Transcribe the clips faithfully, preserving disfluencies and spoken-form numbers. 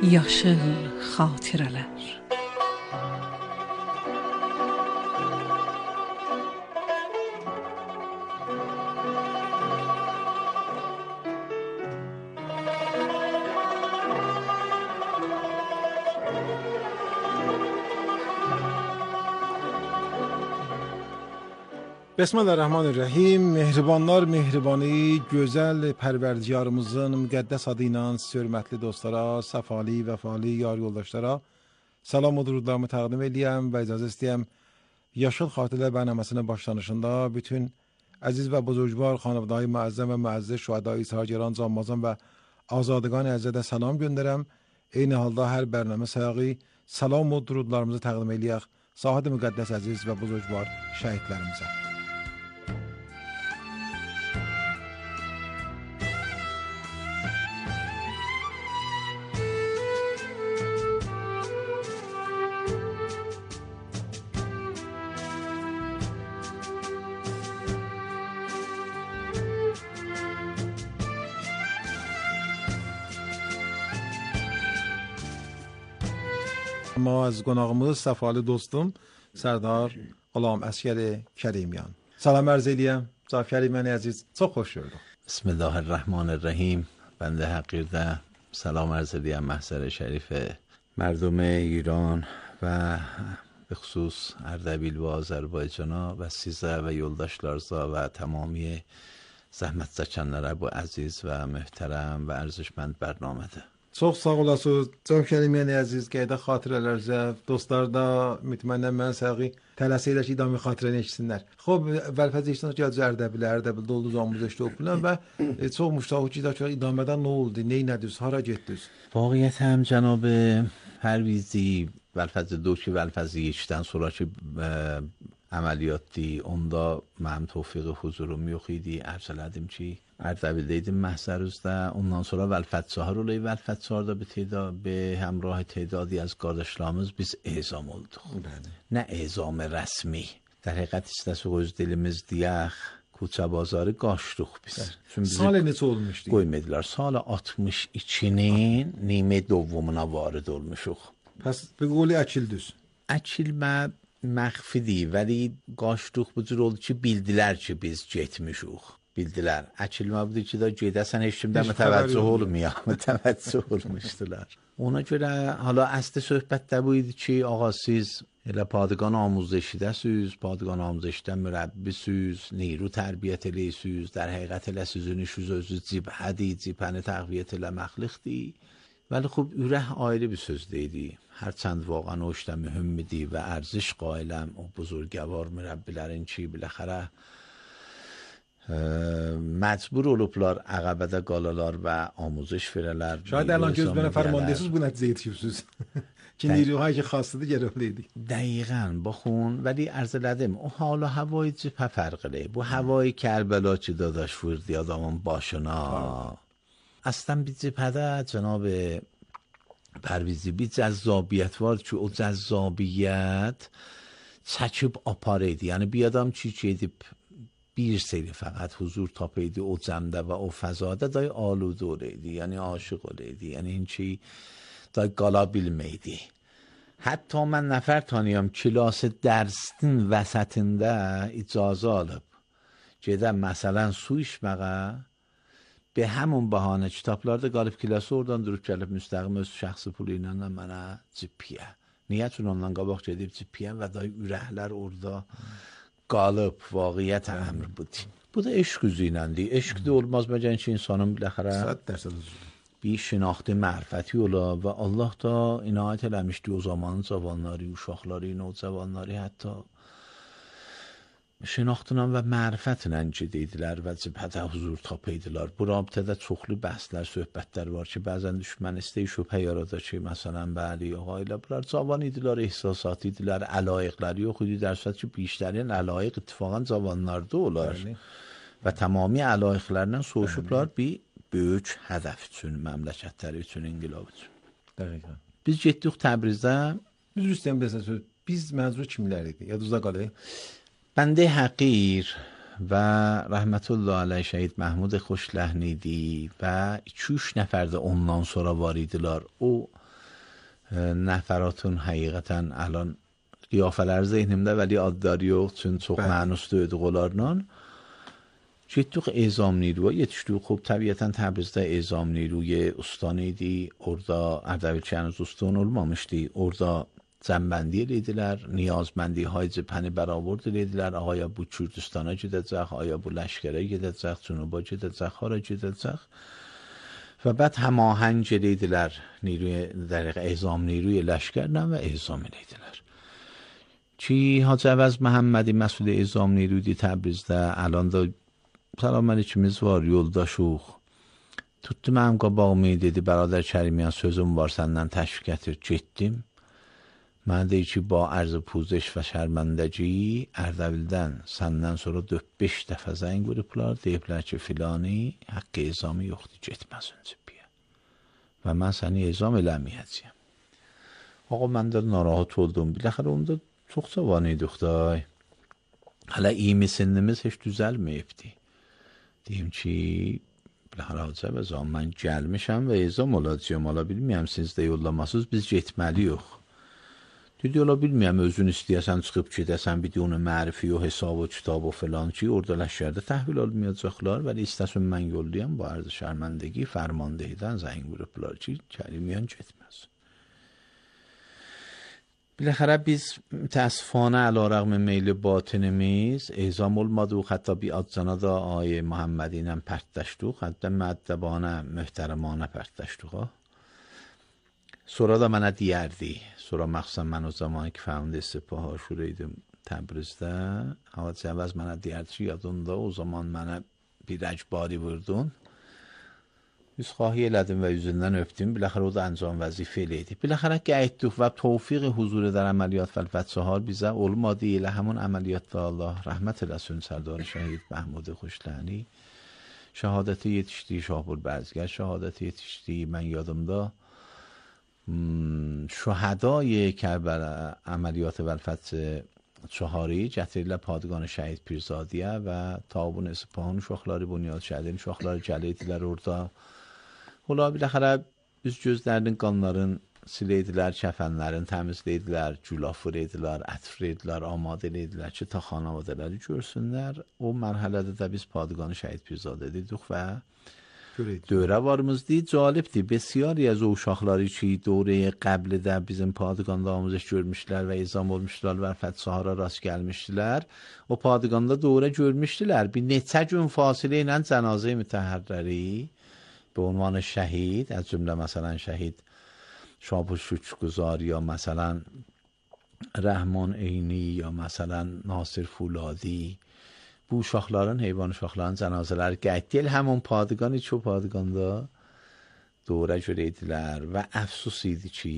Yaşıl xatirələr. Bismillahirrahmanirrahim. Mehribanlar mehribani, gözəl Pərverdigarımızın müqəddəs adı ilə hörmətli dostlara, səfali, vəfali yar yoldaşlara salam və durudlarımı təqdim edəyəm və icazə istəyəm Yaşıl Xatirələr bərnaməsinin başlanışında bütün əziz və buzurgvar xanəvadəyi müəzzəm və müəzziz şühədai İsrail, Canmazan və azadəgan əzədə salam göndərəm. Eyni halda hər bərnamə sayığı salam və durudlarımızı təqdim edəyək sahid müqəddəs əziz və buzurgvar şəhidlərimizə. ما از قناغımız səfalı dostum Sərdar Qulam Əsgər Kərimiyan. Salam arz edirəm. Cənab Kərimyan əziz, çox xoş gördük. Bismillahirrahmanirrahim. بنده حقیرده سلام عرض اdirəm محضر شریف مردم ایران و به خصوص اردبیل و آذربایجان و سیزده و yoldaşlarza و تمامی zəhmət çəkənlərə bu əziz və möhtərəm və ərzişmənd bərnamədir. Çox sağ olasınız. Cənab Kərimiyan əziz, qeydə xatirələrcə, dostlar da mütmənnən mən səği tələsilə ki, idami xatirəni eşitsinlər. Xob, vəlfəz eşitsinlər ki, acı Ərdəbilə, Ərdəbildə oldu zamımız eşitdi okulən və çox müştahı ki, da idamədən nə oldu, nə inədiniz, hara getdiniz? واقعیت جناب پرویزی vəlfəz دو ki, vəlfəz yekdən sonraki əməliyyatdı. Onda mənim tövfiq huzurum yox idi. Ərz elədim ki, Ərdəbildə idim məhzər üzdə. Ondan sonra vəlfəz çahır olayı. Vəlfəz çaharda به همراه تعدادی از qardaşlarımız biz ezam olduq. Nə ezam rəsmi. در həqiqət istəsək öz dilimiz deyək, کوچه بازاری qaçdıq biz. Sal neçə olmuşdu? Qoymadılar. Sal altmış ikinin نیمه دومuna varid olmuşuq. Pəs به قولی əkildiniz. Əkilmə məxfidir, vəli qaçdıq bu cür oldu ki, bildilər ki, biz getmişuq. Bildilər. Əkilmə budur ki, da gedəsən heç kimdə mütəvəccüh olmuyor. Mütəvəccüh olmuşdular. Ona görə hala əsli söhbət də bu idi ki, ağa siz elə padqan amuzdeşidəsiz, padqan amuzdeşidən mürəbbisiz, نیرو tərbiyyət eləyisiz, در həqiqət elə sizin işiniz özü cibhədir, cibhəni təqviyyət eləməklikdir. ولی خب ürək ayrı bir söz deydi. Hərçənd واقعا o işdə mühümmidir və ərziş qailəm o buzurgəvar mürəbbilərin ki, biləxərə məcbur olublar əqəbədə qalalar və amuzış verələr. Şayad الان که özbənə fərmandəsiz bu nəticə yetişirsiniz. ki نیروهایی که خاصیده گرفتید. دقیقاً بخون ولی عرض لدم او حالا هوای جبهه فرقه. Bu havayı Kərbəla ki dadaş vurdu adamın başına. اصلا bir cephədə cənab Pərvizi bir cəzzabiyyət var ki o cəzzabiyyət çəkib aparaydı. Yəni bir adam ki gedib bir seri fəqət huzur tapaydı o cəmdə və o fəzada day aludə olaydı. Yəni aşıq olaydı. Yəni inki day qala bilməydi. Hətta mən nəfər tanıyam kilas dərsin vəsətində icazə alıb gedən məsələn su içməyə به همون بهانه kitaplarda qalıb kilası oradan durub gəlib müstəqim öz şəxsi pulu ilə mənə cippiyə. Niyə? Çünki ondan qabaq gedib cippiyə və da ürəklər orada qalıb vaqiət əmr budur. Bu da eşq üzü iləndir. Eşq də olmaz məgər ki insanın biləxərə bir şinaxti mərifəti ola və Allah da inayət eləmişdi o zamanın cavanları, uşaqları, navcavanları hətta şinaxtla və mərifətlə gedidilər və cibhədə huzur tapaydılar. Bu rabitədə çoxlu bəhslər, söhbətlər var ki, bəzən düşmən istəyi şübhə yaradır ki, məsələn, bəli, ağa ilə bunlar cavan idilər, ehsasat idilər, əlaiqləri yox idi, dərsə ki, بیشترین əlaiq ittifaqan cavanlarda olar və tamami əlaiqlərlə soğuşublar bir böyük hədəf üçün, məmləkətləri üçün, inqilab üçün. Dəqiqən. Biz getdik Təbrizdə. Biz Rüstəm bəsəsə, biz mənzur kimlər idi? Yadınızda qalır? بنده حقیر و رحمت الله علیه şəhid Məhmud Xoşləhnidi və iki üç nəfər də ondan sonra var idilər. O نفراتون حقیقتا الان قیافەlər zehnimdə vəli adları yox, çünki çox mənuslu idi onlarla. Getdik ezam نیروya, yetişdik. Xub təbiətən Təbrizdə ezam نیروی ustanı idi. Orada Ərdəbil henüz ustan olmamışdı. Orada cəmbəndi edildilər, niyazməndi های cəbhəni bərabər edildilər. Ağaya bu Kürdistana gedəcək, aya bu ləşkərə gedəcək, Cənuba gedəcək, hara gedəcək. و بعد هماهنگ edildilər نیروی در اعزام نیروی لشکرlə və اعزام edildilər. Ki Hacı Əvəz Məhəmmədi məsul e'zam نیروی Təbrizdə الان da salam əleykümüz var, yoldaşıq. Tutdu mənim qabağımı, dedi برادر Kərimyan sözüm var səndən təşvik gətir. Getdim. Mən deyir ki, با عرض پوزش و شرمندگی Ərdəbildən səndən sonra dörd beş dəfə zəng vurublar, deyiblər ki, filani haqqı ezamı yoxdur, getməz öncə biyə. Və mən səni ezam eləməyəcəyəm. Ağa, mən də narahat oldum. Biləxərə onda çox cavan idik da. Hələ iyimi sinnimiz heç düzəlməyibdi. Deyim ki, biləxərə Hacı Əvəz, mən gəlmişəm və ezam olacağım, ola bilməyəm, siz də yollamasınız, biz getməliyik. Dedi, ola bilməyəm, özün istəyəsən, çıxıb gedəsən, bir onu mərifi o hesab o kitab o filan ki, orada ləşkərdə təhvil olmayacaqlar, vəli istəsin mən yollayam, bu arz şərməndəgi fərmandehdən zəng vurublar ki, Kərimyan getməz. Biləxərə biz mütəəssifانه علیرغم میل باطنimiz اعزام olmadıq, hətta bir adcana da ay Məhəmmədi ilə pərtləşdik, hətta müəddəbanə, möhtərəmanə pərtləşdik. Sonra da mənə deyərdi, sonra məxsən mən o zaman ki fəhmdə Sepah Aşura idim Təbrizdə, Hacı Əvəz mənə deyərdi ki, yadında o zaman mənə bir əcbari vurdun, yüzxahi elədim və yüzündən öpdüm, biləxərə o da əncam vəzifə eləydi. Biləxərə qayıtdıq və tevfiq huzur در عملیات و الفتح‌ها bizə olmadı, elə həmin əməliyyatda Allah rəhmət eləsin Sərdar Şəhid Məhmud Xoşləni, şəhadəti yetişdi, Şahbul Bərzgər şəhadəti yetişdi, mən yadımda شهدای کربلا عملیات ولفت چهاری جتریل پادگان شهید پیرزادیه و تابون اسپاهان şoxları bunyad şəhidin şoxları gələdilər orada. Ola biləxərə üz gözlərinin qanların siləydilər, kəfənlərin təmizləydilər, gülafır edilər, ətfir edilər, amadə edilər ki, ta xanavadələri görsünlər. O mərhələdə də biz padgان şəhid پیرزاده dedik və دوره varımızdı. Cəlibdir. Bəsiyari az o uşaqları ki, دوره قبل də bizim padganda amuzəş görmüşlər və izam olmuşlar və Fəthsahara rast gəlmişdilər. O padganda دوره görmüşdülər. Bir neçə gün fasilə ilə cənazə mütəhərrəri به عنوان şəhid, از cümlə məsələn şəhid Şahbul Şükürguzar یا مثلا رحمان عینی یا مثلا ناصر فولادی bu uşaqların, heyvan uşaqların cənazələri qətl həmin padğanı çox padğanda doğru görəydilər və əfsus idi ki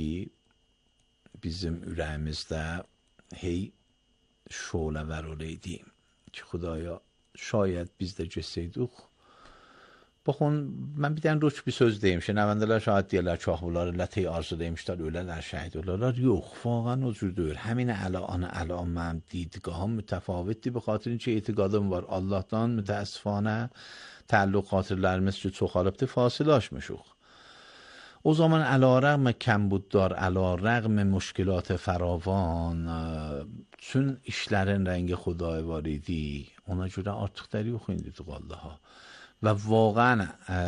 bizim ürəyimizdə hey şoləvər olaydı ki Xudaya şayət biz də getsəydik. Baxın, mən bir dənə roç bir söz deyim ki, nəvəndələr şahid deyirlər ki, bunları lətəy arzu demişlər, ölələr, şəhid olarlar. Yox, واقعا o cür deyil. Həmin الان الان mən دیدگاهم mütəfavitdir. به خاطر اینکه etiqadım var. Allahdan mütəəssifانه تعلق خاطرlərimiz ki, çoxalıbdır, fasiləşmişik. O zaman علیرغم کمبوددار، علیرغم مشکلات فراوان، چون işlərin rəngi Xudaya var idi, ona görə artıq dəri oxuyunduq Allaha. و واقعا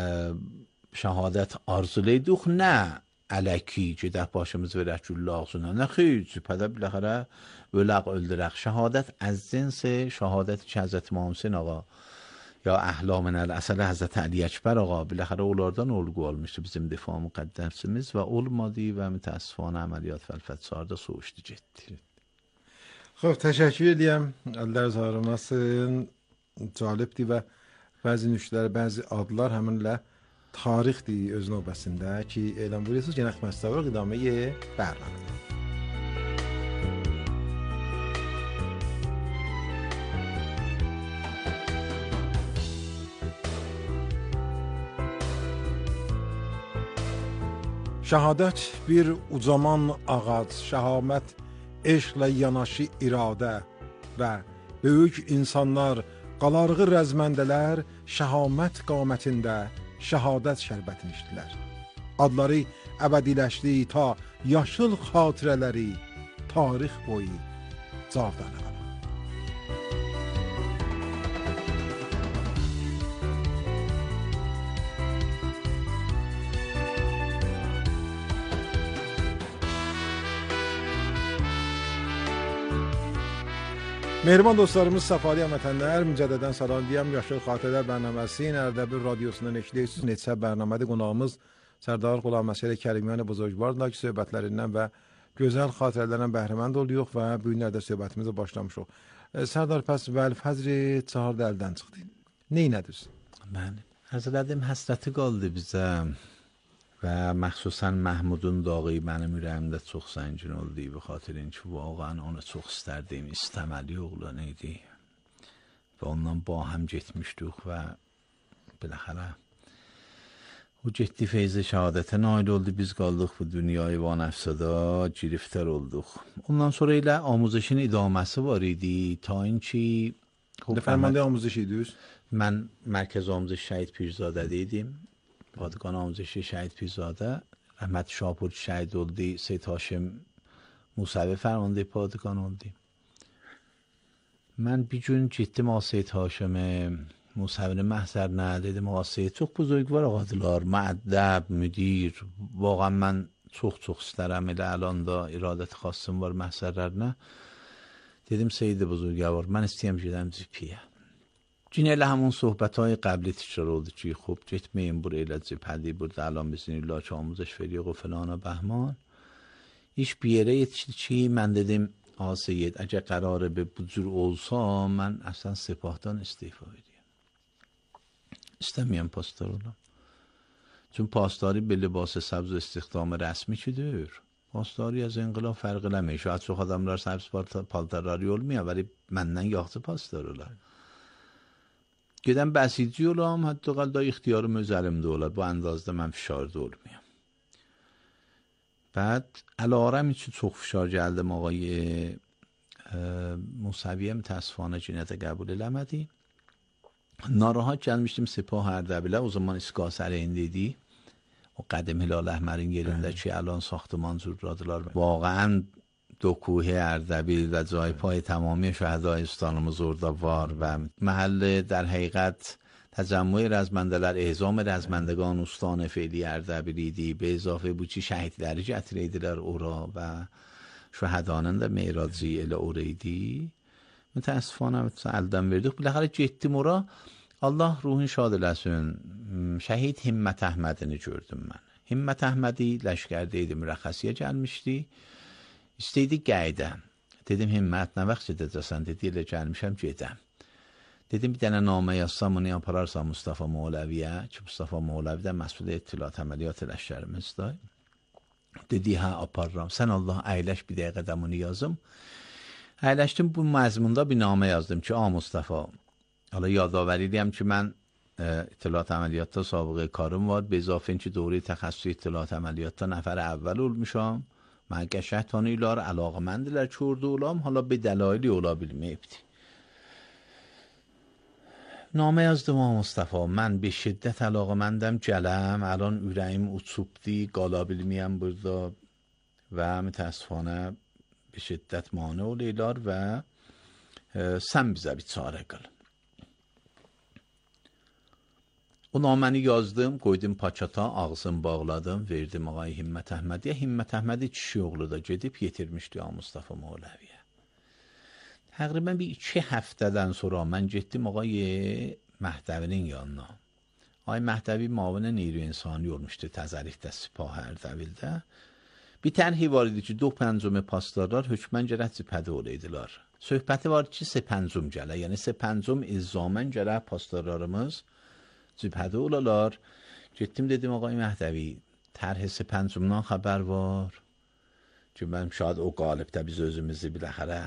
شهادت arzulayduq, nə ələki ki, در başımız verək güllağsına, nə xeyr, cübhədə biləxərə öləq öldürək. Şəhadət az cins şəhadət ki, Həzrət İmam Hüseyin ağa ya Əhlamın əl-Əsələ Həzrət Əli Əkbər ağa biləxərə onlardan olğu olmuşdu bizim difa müqəddəsimiz və olmadı və mütəəssifانه əməliyyat fəlfətçarda soğuşdu getdi. خب təşəkkür edirəm. Əllər zarımasın. Cəlibdir və bəzi nüşlər, bəzi adlar həminlə tarixdir öz növbəsində ki, elan buyuruyorsunuz. Genək məstəvər qidaməyə bərnamə. Şəhadət bir ucaman ağac, şəhamət eşqlə yanaşı iradə və böyük insanlar, qalarğı rəzməndələr şəhamət qamətində şəhadət şərbətini içdilər. Adları əbədiləşdi ta yaşıl xatirələri tarix boyu cavabdan qalar. Mehriban dostlarımız, səfalı həmvətənlər, mücədədən salamlayıram. Yaşıl Xatirələr bərnaməsi Ərdəbil radiosundan eşləyirsiniz. Neçə bərnamədə qonağımız Sərdar Qulaməsəli Kərimyan Buzurgvardla ki, söhbətlərindən və gözəl xatirələrdən bəhrəmənd oluyoruz və bu günlərdə söhbətimizə başlamışıq. Sərdar, pəs Vəlfəcri çağırdı, əldən çıxdı. Neynədir? Bəli, arz elədim, həsrəti qaldı bizə və məxsusən Məhmudun dağı mənim ürəyimdə çox zəngin oldu. Bu xatirin ki, vaxtən onu çox istərdim, istəməli oğlan idi və ondan ba həm getmişdik və biləxərə o getdi feyzi şəhadətə nail oldu, biz qaldıq bu dünyayı van əfsada, giriftər olduq. Ondan sonra ilə amuzişin idaməsi var idi, ta in ki Fərmanda amuzиш idiniz? Mən Mərkəz Amuzış Şəhid Pirzadədə idim. Padgan Amuzişi Şəhid Pirzadə, Rəhmət Şapur şəhid oldu, Seyyid Haşim Musavi Fərmandı Padgan oldu. Mən bir gün getdim o Seyyid Haşim Musavinin məhzərinə, dedim o Seyyid çox buzurgvar ağadılar, müəddəb, müdir, vaxan mən çox-çox istərəm, elə əlan da iradət xassım var məhzərlərinə. Dedim Seyyid buzurgvar var, mən istəyəm gedəm cipiyə. Yine elə همون صحبت های قبلی تکرار oldu ki خب getməyin buraya elə cibhəli burada الان bizinlə ki amuzش veriyor و فلان و بهمان. iş bir yerə yetişdi ki mən dedim A Seyyid əgər qərarı bu cür olsa mən əslən sepahdan istifa edeyim. İstəməyəm pastor olam. Çünki pastari به لباس سبز استخدام رسمی ki deyir. Pastari از انقلاب فرق eləmir. شاید çox adamlar səbz paltarları olmuyor ولی məndən yaxşı pastor olar. Gedəm bəsici olam, hətta qalda ixtiyarım öz əlimdə olar. Bu əndazda mən fişarda olmayam. بعد الارم için çox fişar gəldim ağay Musaviyə mütəəssifانه cinətə qəbul eləmədi. Narahat gəlmişdim Sepah Ərdəbilə. O zaman İSKA sərəyində idi. O qədim Hilal Əhmərin yerində ki, الان ساختمان zurradılar. واقعا دو کوه اردبیل و جای پای تمامی شهدای استانımız orada var و محل در حقیقت تجمع رزمنده‌lər اعزام رزمندگان استان فعلی اردبیل idi. به اضافه bu ki şəhidləri gətirəydilər ora və şəhədanın da meyraci elə ora idi. Mütəəssifانه əldən verdik. Biləxərə getdim ora. Allah ruhun şad eləsin. Şəhid Himmət Əhmədini gördüm mən. Himmət Əhmədi ləşkərdə idi, mürəxxəsiyə gəlmişdi. İstəydi qayıdam. Dedim Himmət nə vaxt gedəcəksən? Dedi elə gəlmişəm gedəm. Dedim bir dənə namə yazsam onu apararsam Mustafa Moğləviyə ki Mustafa Moğləvi də məsul İttilat əməliyyat ləşkərimizdə. Dedi hə aparıram. Sən Allah əyləş bir dəqiqədə onu yazım. Əyləşdim bu məzmunda bir namə yazdım ki a Mustafa. Hala yadavəri edeyim ki mən İttilat əməliyyatda sabıqə karım var. Be izafə ki دوره təxəssüs İttilat əməliyyatda nəfər əvvəl olmuşam. Mən qəşəng tanıyırlar, əlaqəməndilər ki orada olam, hala bir dəlayili ola bilməyibdi. نامه yazdım ha Mustafa, mən bir şiddət əlaqəməndəm gələm, الان ürəyim uçubdi, qala bilməyəm burada və mütəəssifانه bir şiddət mane olurlar və e, sən bizə bir çarə qıl. O naməni yazdım, qoydum paçata, ağzını bağladım, verdim ağay Himmət Əhmədiyə. Himmət Əhmədi kişi oğlu da gedib yetirmişdi ya Mustafa Moğləviyə. Təqribən bir iki həftədən sonra mən getdim ağay Məhdəvinin yanına. Ay Məhdəvi mavin نیرو انسانی olmuşdu təzəlikdə Sipah Ərdəbildə. Bir tərhi var idi ki, do pəncüm pastarlar hökmən gərək cibhədə olaydılar. Söhbəti var ki, se pəncüm gələ, yəni se pəncüm izzamən gərək pastarlarımız cibhədə olalar. Getdim dedim ağay Məhdəvi, tərhi se pəncümdən xəbər var. Ki mən şaید o qalibdə biz özümüzü biləxərə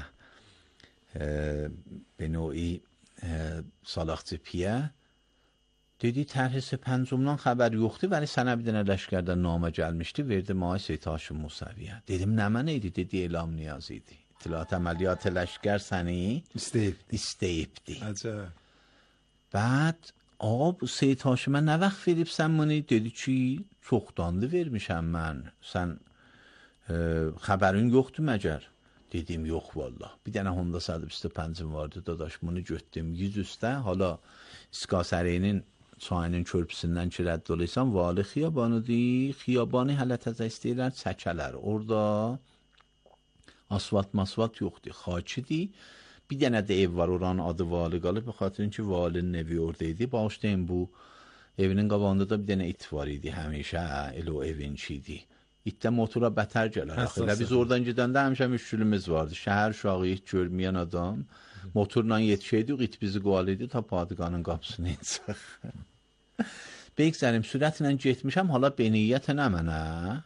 به نوعی سالاق جبهه دیدی طرح پنجمdan خبر yoxdu ولی sənə bir dənə ləşkərdən namə gəlmişdi verdim ay Seyyid Haşim Musaviyə dedim nə mənə idi dedi elam niyaz idi İttilat əməliyyat ləşkər səni istəyibdi istəyibdi əcəb بعد آقا Seyyid Haşimə nə vaxt veribsən bunu dedi ki çoxdandı vermişəm mən sən xəbərin yoxdur məgər? Dedim yox vallah. Bir dənə Honda صد و بیست و پنج vardı dadaş, bunu götürdüm yüz üstə. Hala İskasərinin çayının körpüsündən ki rədd oluysan, Vali xiyabanıdır. Xiyabanı hələ təzə istəyirlər çəkələr. Orada asfalt masfalt yoxdur, xakidir. Bir dənə də ev var, oranın adı Vali qalıb. Be xatirin ki Valinin evi oradaydı. Bağışlayın, bu evinin qabağında da bir dənə it var idi həmişə. Elə o evin çiydi. İtdə motora bətər gələr. Elə biz oradan gedəndə həmişə müşkülümüz vardı. Şəhər uşağı it görməyən adam motorla yetişəydik, it bizi qovalıydı ta padığanın qapısını insək. Beyksəlim, sürətlə getmişəm, hala beniyyətə nə mənə?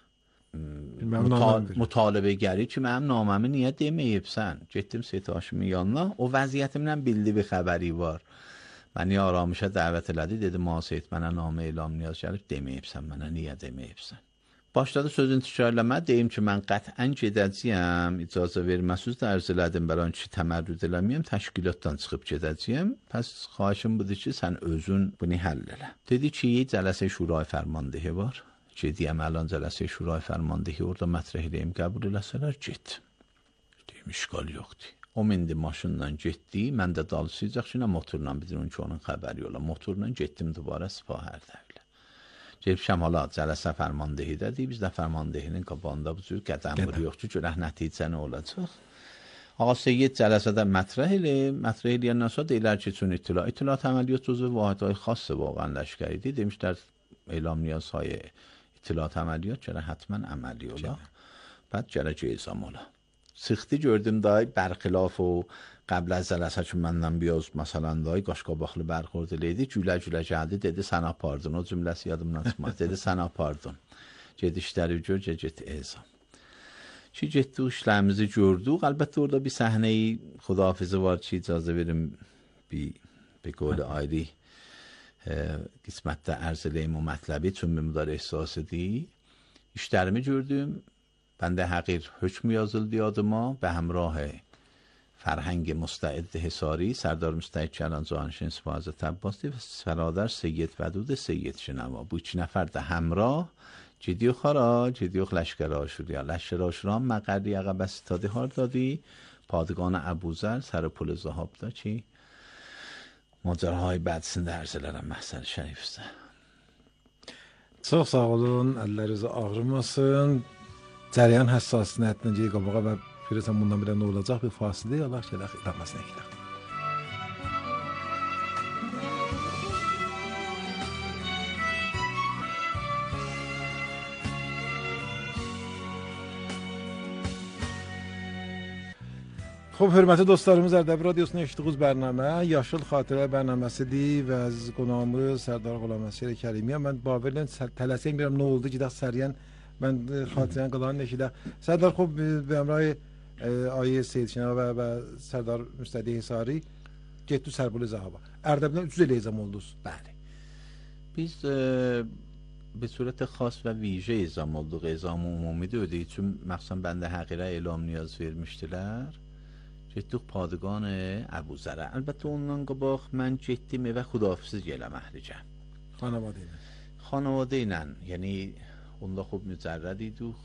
Mutal mutalibə gəlir ki, mənim naməmi niyə deməyibsən? Getdim Seyid Haşimin yanına, o vəziyyətimdən bildi bir xəbəri var. Məni aramışa dəvət elədi, dedi, ma Seyid, mənə namə elam niyaz gəlib, deməyibsən, mənə niyə deməyibsən? Başladı sözün təkrarləmə, deyim ki, mən qətən gedəcəyəm, icazə verməsiz də ərz elədim, bələn ki, təmərrüd eləməyəm, təşkilatdan çıxıb gedəcəyəm, pəs xahişim budur ki, sən özün bunu həll elə. Dedi ki, cələsə şurayı fərmandehi var, gediyəm əlan cələsə şurayı fərmandehi, orada mətrəh eləyim, qəbul eləsələr, get. Deyim, işqal yoxdur. O mindi maşınla getdi, mən də dalısıyacaq ki, nə motorla bidirin ki, onun xəbəri ola. Motorla getdim duvara Sipahərdə. Gelmişəm hala cələsə fərmandehidədir. Biz də fərmandehinin qabağında bu cür qədəm vuruyox ki, görək nəticə nə olacaq. Ağa Seyyid cələsədə mətrəh elə, mətrəh eləyəndən sonra deyilər ki, çün itilah. İtilah əməliyyat cüzü vahidəyi xasse vaqan ləşkəridir. Demişlər, elam niyazhayı itilah əməliyyat gərək hətmən əməli ola. Bəd gərək ceyzam ola. Sıxdı gördüm dayı, bərxilaf o qəbl az cələsə ki, məndən biyoz, məsələn dayı, qaşqabaqlı bərxord eləydi, gülə-gülə gəldi, dedi, sən apardın. O cümləsi yadımdan çıxmaz. Dedi, sən apardın. Ged işləri gör, get ezam. Ki, getdi, işlərimizi gördük. Əlbəttə, orada bir səhneyi xudafizi var ki, icazə verim, bir, bir qol ayrı e, qismətdə ərz eləyim o mətləbi, çün mümdar ehsasıdır. İşlərimi gördüm. Bəndə həqir hökm yazıldı adıma, به همراه فرهنگ مستعد حصاری سردار مستعد کلان جانشین سپاه حضرت عباسی و فرادر سید ودود سید شنوا bu iki nəfər də həmrah gidiyor xara, gidiyor لشکر آشوریا. لشکر آشوریا مقری عقب استادی هاردادی پادگان ابوذر سر پل زهابda ki macəraهای bədisində ərz elərəm Məhsər Şərifdə. Çox sağ olun, əlləriniz ağrımasın. Cəryan həssasiyyətinə gəyə qabağa və görəsən bundan bir nə olacaq bir fasilə Allah gələk eləməsinə gələk. Xoş, hörmətli dostlarımız, Ərdəbil Radiosunun eşitdiyiniz bərnamə Yaşıl Xatirə bərnaməsidir və əziz qonağımız Sərdar Qolaməsir Kərimiyyə. Mən Babilən tələsiyəm, bilirəm nə oldu, gedək səriyən mən xatirəni qalanın eşidə. Sərdar, xoş, bir əmrayı Ayə Seyid Şenava və Sərdar Müstədi Hisari getdi Sərbuli Zahaba. Ərdəbildən üç yüz eləyəcəm oldunuz. Bəli. Biz e, به صورت خاص و ویژه اعزام olduk. E'zam umumi de ödeyi için məxsən bəndə həqirə elam niyaz vermişdilər. Getdik padığan Əbuzərə. Əlbəttə ondan qabaq mən getdim evə xudafiziz eləmək ricəm. Xanavadə ilə. Xanavadə ilə, yəni onda xub mücərrəd idik.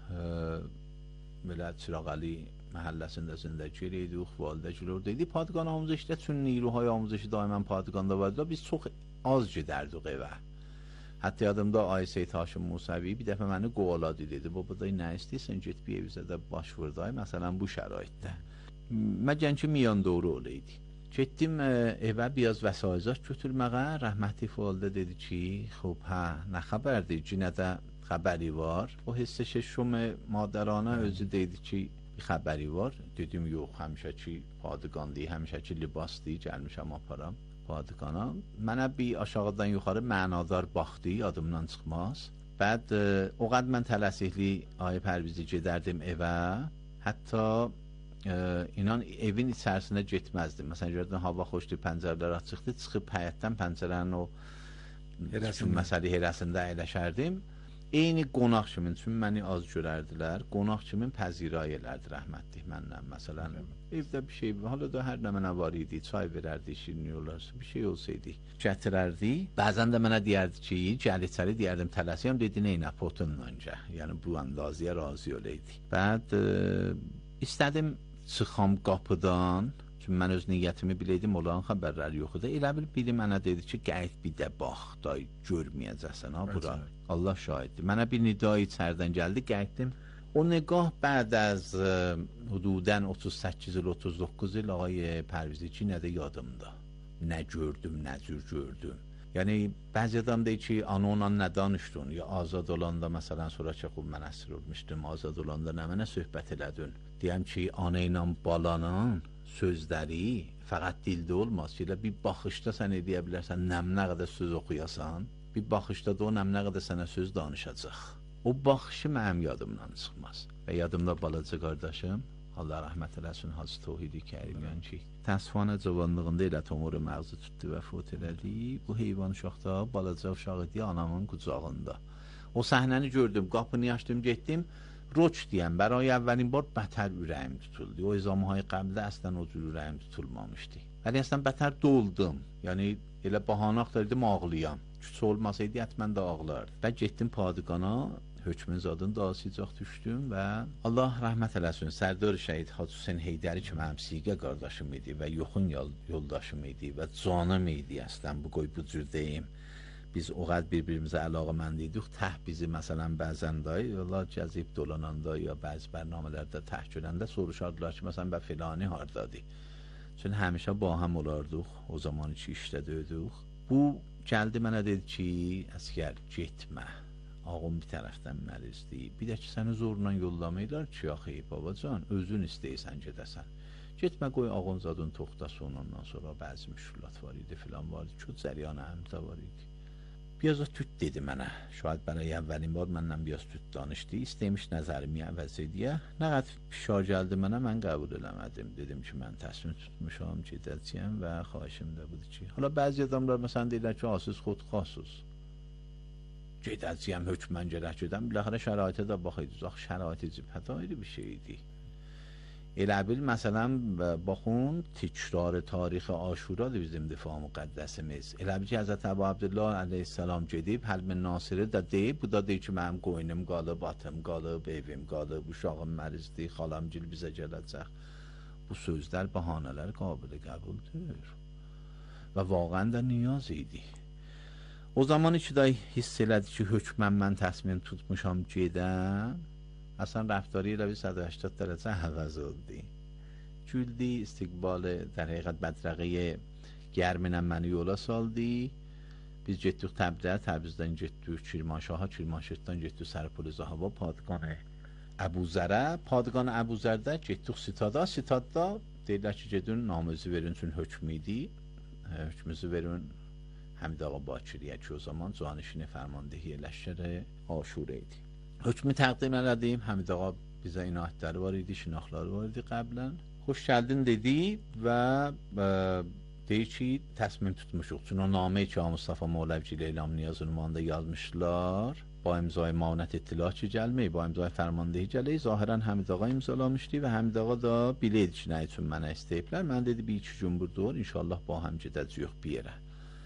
Belə Çırağəli məhəlləsində zindəki idik, validəki oradaydı. Padığan amuzişdə çün نیروهای آموزشی دائما padığanda vardı. Biz çox az gedərdik evə. Hətta yadımda Ay Seyid Haşim Musavi bir dəfə məni qovaladı, dedi. Baba da nə istəyirsən, get bir evizə də baş vurday, məsələn bu şəraitdə. Məgən ki miyan doğru olaydı. Getdim evə biraz vəsaizat götürməyə. Rəhmətli validə dedi ki, xub hə, nə xəbərdir ki, nə də xəbəri var. O hissə şüşüm مادرانه özü dedi ki, bir xəbəri var. Dedim yox, həmişəki padığandır, həmişəki libasdır, gəlmişəm aparam padığana. Mənə bir aşağıdan yuxarı mənadar baxdı, adımdan çıxmaz. Bəd o qədər mən tələsikli Ay Pərvizi gedərdim evə. Hətta e, inan evin içərisində getməzdim. Məsələn gördüm hava xoşdur, pəncərələr açıqdır, çıxıb həyətdən pəncərənin o məsələ hirəsində əyləşərdim. eyni qonaq kimin, çünki məni az görərdilər, qonaq kimin pəzirəy elərdi rəhmətlik məndən. Məsələn, evdə bir şey, hala da hər nə mənə var idi, çay verərdi, şirin yolarsa, bir şey olsaydı, gətirərdi. Bəzən də mənə deyərdi ki, gəl içəri, deyərdim tələsiyəm, dedi, neynə, potunla öncə. Yəni, bu andazıya razı olaydı. Bəd, istədim çıxam qapıdan, çünki mən öz niyyətimi biləydim, olan xəbərlər yox idi. Elə bil biri mənə dedi ki, qəyət bir də bax, da görməyəcəksən, ha, bura. Allah şahiddir. Mənə bir nidai içərdən gəldi, qəyətdim. O نگاه بعد از حدوداً otuz səkkiz il, otuz doqquz il ağay Pərvizici nə də yadımda. Nə gördüm, nə cür gördüm. Yəni, bəzi adam deyir ki, ana ona nə danışdın? Ya azad olanda, məsələn, sonra ki, xub mən əsir olmuşdum, azad olanda nə mənə söhbət elədin? Deyəm ki, ana ilə balanın sözləri fəqət dildə olmaz ki, elə bir baxışda sən edə bilərsən, nəm nə qədər söz oxuyasan, bir baxışda da o nəm nə qədər sənə söz danışacaq. O baxışı mənim yadımdan çıxmaz. Və yadımda balaca qardaşım, Allah rəhmət eləsin, Hacı Tohidi Kərimyan ki, təəssüfənə cavanlığında elə tumuru məğzi tutdu və fot elədi. Bu heyvan uşaqda balaca uşaq idi anamın qucağında. O səhnəni gördüm, qapını açdım, getdim. Roç deyəm, bəray əvvəlin bar bətər ürəyim tutuldu. O izamهای qəblə əslən o cür ürəyim tutulmamışdı. Hələ əslən bətər doldum. Yəni, elə bahanə axtardım, ağlayam. Küçü olmasaydı, ətmən də ağlardı. Və getdim Padıqana, hökmün zadın dasıcaq düşdüm və Allah rəhmət eləsin, Sərdar Şəhid Hacı Hüseyn Heydəri ki, mənim siğə qardaşım idi və yoxun yoldaşım idi və canım idi əslən, bu qoy bu cür deyim. Biz o qədər bir-birimizə əlaqəmənd idik, təh bizi məsələn bəzən də, Allah gəzib dolananda ya bəzi bərnamələrdə təh görəndə soruşardılar ki, məsələn, bə filani hardadır? Çünki həmişə ba həm olardıq, o zaman ki, işlədiydik. Bu gəldi mənə dedi ki, əsgər, getmə. Ağım bir tərəfdən məlizdir. Bir də ki, səni zorla yollamayırlar ki, axı, babacan, özün istəyirsən gedəsən. Getmə, qoy ağın zadın toxtasın, ondan sonra bəzi müşkülat var idi, filan var idi, köt zəriyanə həmdə var idi. Biraz da tüt dedi mənə, şahid bələ əvvəlin var, məndən biraz tüt danışdı, istəymiş nəzərimi əvəz ediyə. Nə qədər fişar gəldi mənə, mən qəbul eləmədim. Dedim ki, mən təsmin tutmuşam, gedəcəyəm və xahişim də budur ki, hala bəzi adamlar məsələn deyirlər ki, asız xodxasız. Gedəcəyəm, hökmən gələk gedəm, biləxərə şəraitə də baxıydı, axı şəraiti cibhət ayrı bir şeydi. Elə bil, məsələn, baxın, təkrar tarix Aşuradır bizim difaa müqəddəsimiz. Elə bil ki, Həzrət Əbu Abdullah əleyhissalam gedib, Həlm-i Nasiri də deyib, bu da deyib ki, mənim qoynum qalıb, atım qalıb, evim qalıb, uşağım mərizdir, xalam gil bizə gələcək. Bu sözlər, bahanələr qabili qəbuldur. Və vaqən də niyaz idi. O zaman ki, da hiss elədi ki, hökmən mən təsmin tutmuşam gedəm, اصلا رفتاری روی صد و هشتاد درجه عوض oldu. Güldü, istiqbalı در حقیقت بدرقه گرمینم منو yola saldı. Biz getdik Təbrizə, Təbrizdən getdik Kirmanşaha, Kirmanşahdan getdik Sərpol Zahava, Padqan Əbuzərə, Padqan Əbuzərdə getdik Sitada, Sitadda deyirlər ki, gedin namazı verin üçün hökm idi. Hökmünüzü verin Həmid Ağa Bakiriyə ki, o zaman canişini fərmandehi ləşkər Aşura idi. Hökmü təqdim elədim, Həmid Ağa bizə inayətləri var idi, şinaqları var idi qəblən. Xoş gəldin dedi və ə, deyir ki, təsmin tutmuşuq. Çünki o nameyi ki, Mustafa Moğləvci ilə İlham Niyaz ünvanında yazmışlar. Ba imzayı maunət ettilah ki, gəlməyib, ba imzayı fərmandehi gələk. Zahirən Həmid Ağa imzalamışdı və Həmid Ağa da biləydi ki, nə üçün mənə istəyiblər. Mən dedi, bir iki gün burada var, inşallah ba həm gedəcəyik bir yerə.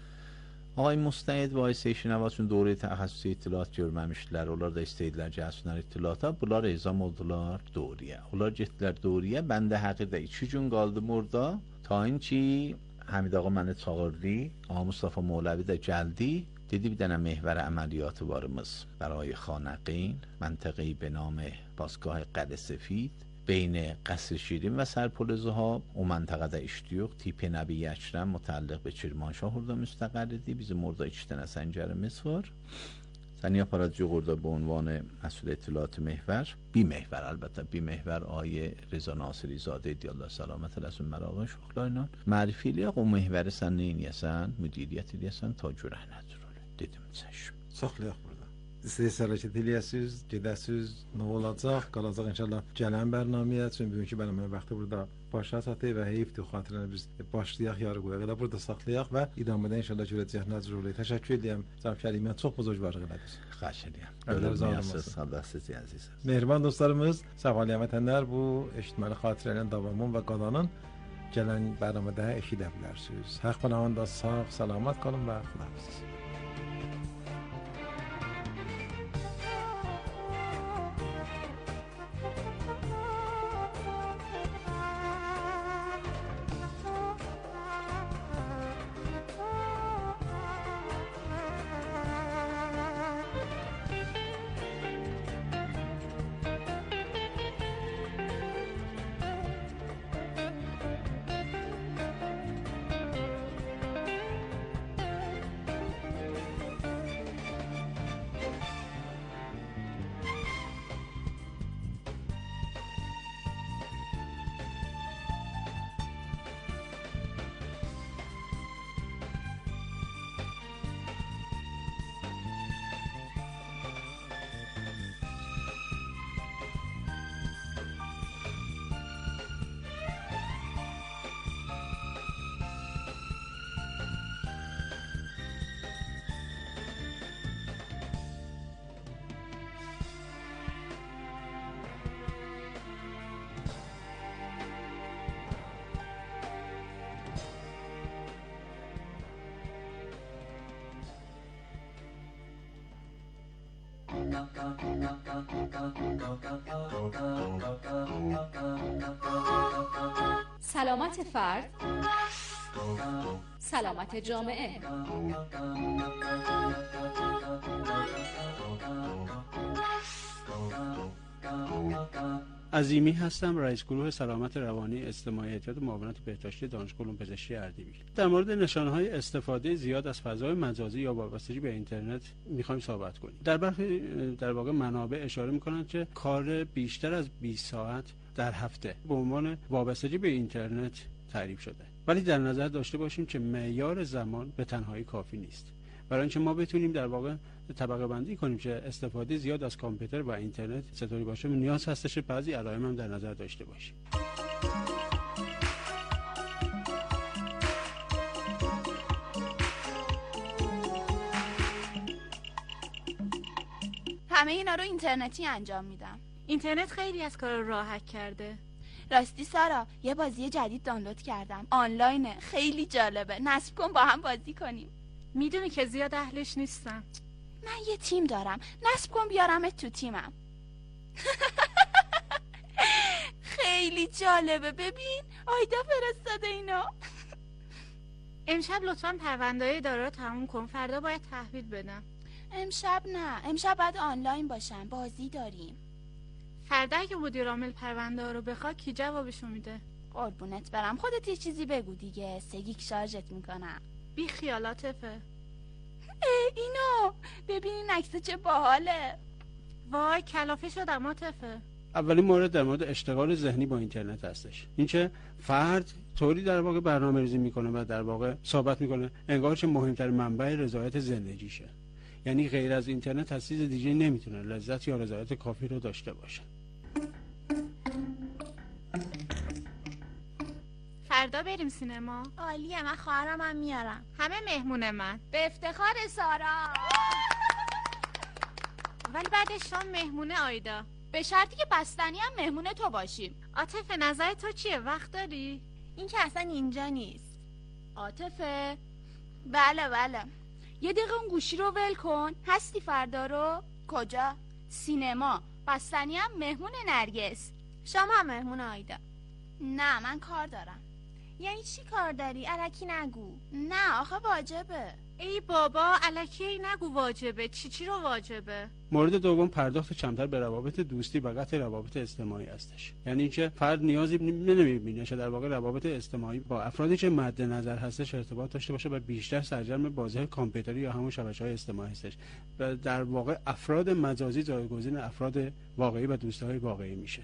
Ağay müstəid vayseşin əvvəl üçün doğru təxəssüsi itilat görməmişdilər. Onlar da istəydilər gəlsinlər itilata. Bunlar ezam oldular doğruya. Onlar getdilər doğruya. Mən də həqiqdə iki gün qaldım orada. Tayin ki, Həmid Ağa məni çağırdı. Ağa Mustafa Moğləvi də gəldi. Dedi, bir dənə mehvər əməliyyatı varımız. Bəray Xanəqin, məntəqi be nam Pasgah Qədə Sefid. بین قصر شیرین و سرپل زهاب o məntəqədə işləyik. Tip Nəbi Əkrəm mütəlliq به Kirmanşah orada müstəqərlidir. Bizim orada iki dənə səngərimiz var. Səni aparacaq orada bu ünvanı məsul etilati mehvər. Bir mehvər, əlbəttə bir mehvər ayə Reza Nasiri zadə idi. Allah səlamət eləsin mərağın şuxlarla. Mərifə eləyək, o mehvəri sən nə eləyəsən, müdiriyyət eləyəsən, ta görək nədir olur. Dedim, çəşm. Saxlayaq burada. siz sərəkətəliyəsiz, gedəsiz, nə olacaq? Qalacaq inşallah gələn bərnaməyə. Çünki bugünkü bərnamə vaxtı burada başa çatdı və heyfdir xatirənə biz başlayaq yarı qoyaq da burada saxlayaq və idamədə inşallah görəcəyik necə olur. Təşəkkür edirəm. Cənab Kərimə çox buzurvarlıq elədiniz. Xahiş edirəm. Ölümsüz sağlıqsız əziz. Mehriban dostlarımız, səfalı vətənlər, bu eşitməli xatirələrin davamının və qalanın gələn bərnamədə eşidə bilərsiniz. Haq pənahında sağ, salamat qalın və xudahafiz. سلامت فرد، سلامت جامعه. عظیمی هستم، رئیس گروه سلامت روانی اجتماعی احتیاط معاونت بهداشتی دانشگاه علوم پزشکی اردبیل. در مورد نشانه‌های استفاده زیاد از فضای مجازی یا وابستگی به اینترنت می‌خوایم صحبت کنیم. در برخی در واقع منابع اشاره می‌کنند که کار بیشتر از بیست ساعت در هفته به عنوان وابستگی به اینترنت تعریف شده. ولی در نظر داشته باشیم که معیار زمان به تنهایی کافی نیست. برای اینکه ما بتونیم در واقع طبقه بندی کنیم که استفاده زیاد از کامپیوتر و اینترنت چطوری باشه، نیاز هستش بعضی علائم هم در نظر داشته باشیم. همه اینا رو اینترنتی انجام میدم. اینترنت خیلی از کار راحت کرده. راستی سارا، یه بازی جدید دانلود کردم، آنلاینه، خیلی جالبه. نصب کن با هم بازی کنیم. میدونی که زیاد اهلش نیستم. من یه تیم دارم، نصب کن بیارمت تو تیمم. خیلی جالبه، ببین آیدا فرستاده اینا. امشب لطفاً پرونده‌های دارا رو تموم کن، فردا باید تحویل بدم. امشب نه، امشب باید آنلاین باشم، بازی داریم. فردا اگه مدیر عامل پرونده رو بخواد کی جوابشو میده؟ قربونت برم، خودت یه چیزی بگو دیگه، سگیک شارژت میکنم. بی خیالاتفه. اینو ببینین عکس چه باحاله. وای کلافه شدم عاطفه. اولین مورد در مورد اشتغال ذهنی با اینترنت هستش. اینکه فرد طوری در واقع برنامه‌ریزی میکنه و در واقع صحبت میکنه انگار که مهمترین منبع رضایت زندگیشه. یعنی غیر از اینترنت از چیز دیگه نمیتونه لذت یا رضایت کافی رو داشته باشه. فردا بریم سینما. عالیه، من خواهرم هم میارم. همه مهمون من. به افتخار سارا. ولی بعدش شام مهمونه آیدا. به شرطی که بستنی هم مهمون تو باشیم. عاطفه نظر تو چیه؟ وقت داری؟ این که اصلا اینجا نیست. عاطفه؟ بله بله. یه دقیقه اون گوشی رو ول کن. هستی فردا رو؟ کجا؟ سینما. بستنی هم مهمون نرگس. شما هم مهمون آیدا. نه من کار دارم. یعنی چی کار داری؟ الکی نگو. نه آخه واجبه. ای بابا الکی نگو واجبه. چی چی رو واجبه؟ مورد دوم پرداخت کمتر به روابط دوستی و قطع روابط اجتماعی هستش. یعنی اینکه فرد نیازی نمیبینه که در واقع روابط اجتماعی با افرادی که مد نظر هستش ارتباط داشته باشه و بیشتر سرگرم بازی‌های کامپیوتری یا همون شبکه‌های اجتماعی هستش و در واقع افراد مجازی جایگزین افراد واقعی و دوستای واقعی میشه.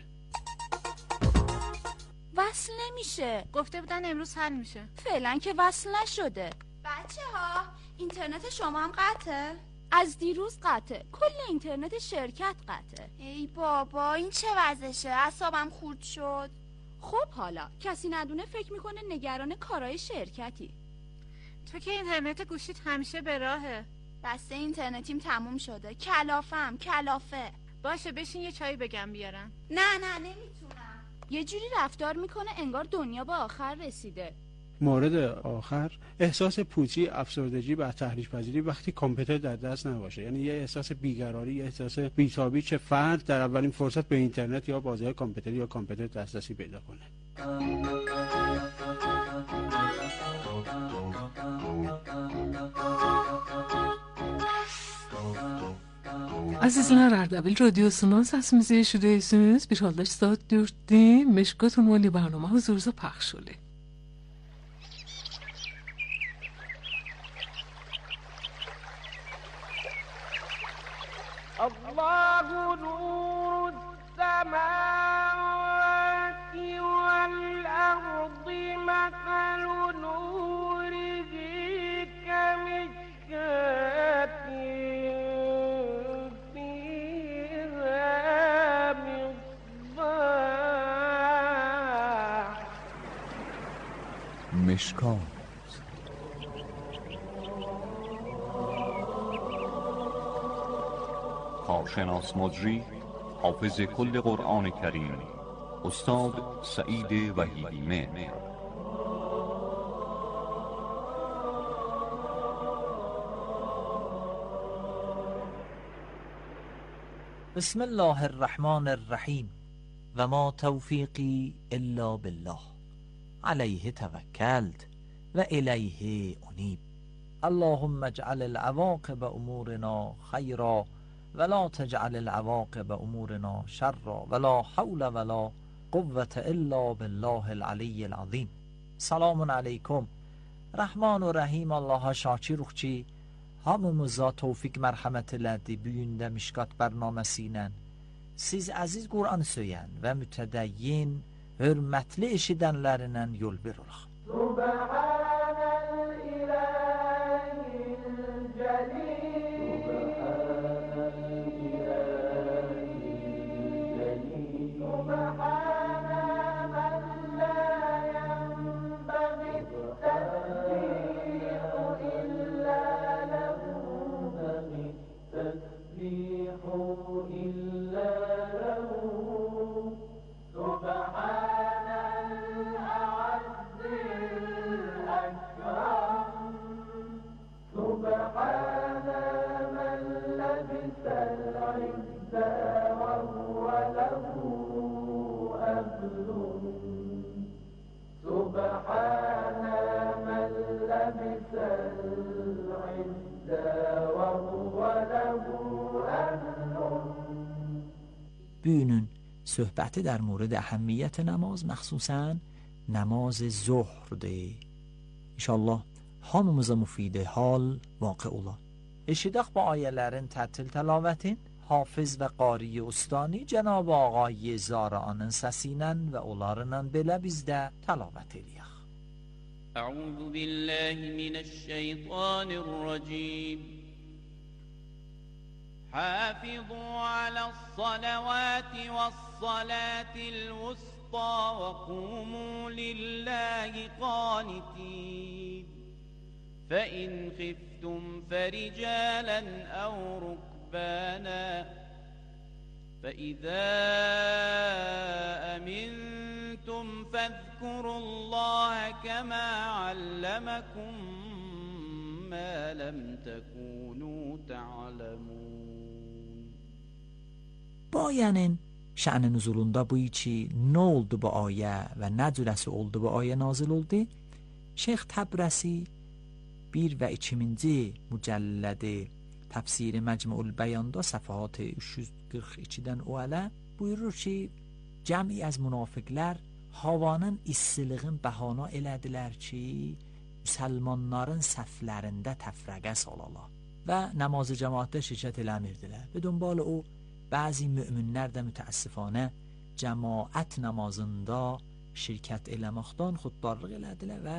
وصل نمیشه. گفته بودن امروز حل میشه. فعلا که وصل نشده. بچه ها اینترنت شما هم قطعه؟ از دیروز قطعه، کل اینترنت شرکت قطعه. ای بابا این چه وضعشه؟ اعصابم خورد شد. خب حالا کسی ندونه فکر میکنه نگران کارهای شرکتی. تو که اینترنت گوشیت همیشه به راهه. بسته اینترنتیم تموم شده. کلافم کلافه. باشه بشین یه چایی بگم بیارن. نه نه نمیتونم. یه جوری رفتار میکنه انگار دنیا به آخر رسیده. مورد آخر احساس پوچی، افسردگی و تحریش پذیری وقتی کامپیوتر در دست نباشه، یعنی یه احساس بیقراری، یه احساس بی‌تابی که فرد در اولین فرصت به اینترنت یا بازی‌های کامپیوتری یا کامپیوتر دسترسی پیدا کنه. Azizler, Ardabil Radyosu'nun sesimizi eşitiyorsunuz. Bir halde saat dörtte Meşkat Unvali barnama huzurunuza paylaş oluyor. Allahu nurus semavati vel ardi mathalu nurihi kemishkatin fiha misbah. مشکات کارشناس مجری حافظ کل قرآن کریم استاد سعید وحیدی مهر. بسم الله الرحمن الرحیم و ما توفیقی الا بالله علیه توکلت و الیه انیب. اللهم اجعل العواقب امورنا خیرا ولا تجعل العواقب امورنا شرا ولا حول ولا قوة الا بالله العلی العظیم. سلام علیکم. Rahman و Rahim Allah'a şakir ruhçi hamımıza tevfik merhamet elədi bu gündə Mişkat bərnaməsilə. Siz əziz Qur'an söyən və mütədəyyin hörmətli eşidənlərindən yol verirək. بینون صحبت در مورد اهمیت نماز مخصوصا نماز ظهر ده. انشالله hamımıza müfide hal واقع ola. Eşidaq bu ayələrin tətil təlamətin Hafiz və qari ustani Cənab Ağay Zara'nın səsi ilə və onlarla belə biz də təlavət eləyək. Əuzu billahi minəşşeytanirracim. حافظوا على الصلوات والصلاة الوسطى وقوموا لله قانتين فإن خفتم فرجالا أو ركبانا فإذا أمنتم فاذكروا الله كما علمكم ما لم تكونوا تعلمون. Bu ayənin şə'n nüzulunda bu içi nə oldu bu ayə və nə cürəsi oldu bu ayə nazil oldu? Şeyx Təbrəsi bir və ikinci mücəllədi təfsiri Məcmuul Bəyanda səfəhat üç yüz qırx ikidən o ələ buyurur ki, cəmi az münafiqlər havanın istilığın bəhana elədilər ki, müsəlmanların səflərində təfrəqə salalar və namazı cəmaatdə şirkət eləmirdilər. Ve dönbal o بعضی müminlər də mütəəssifانə cəmaət namazında şirkət eləməkdən xuddarlıq elədilər və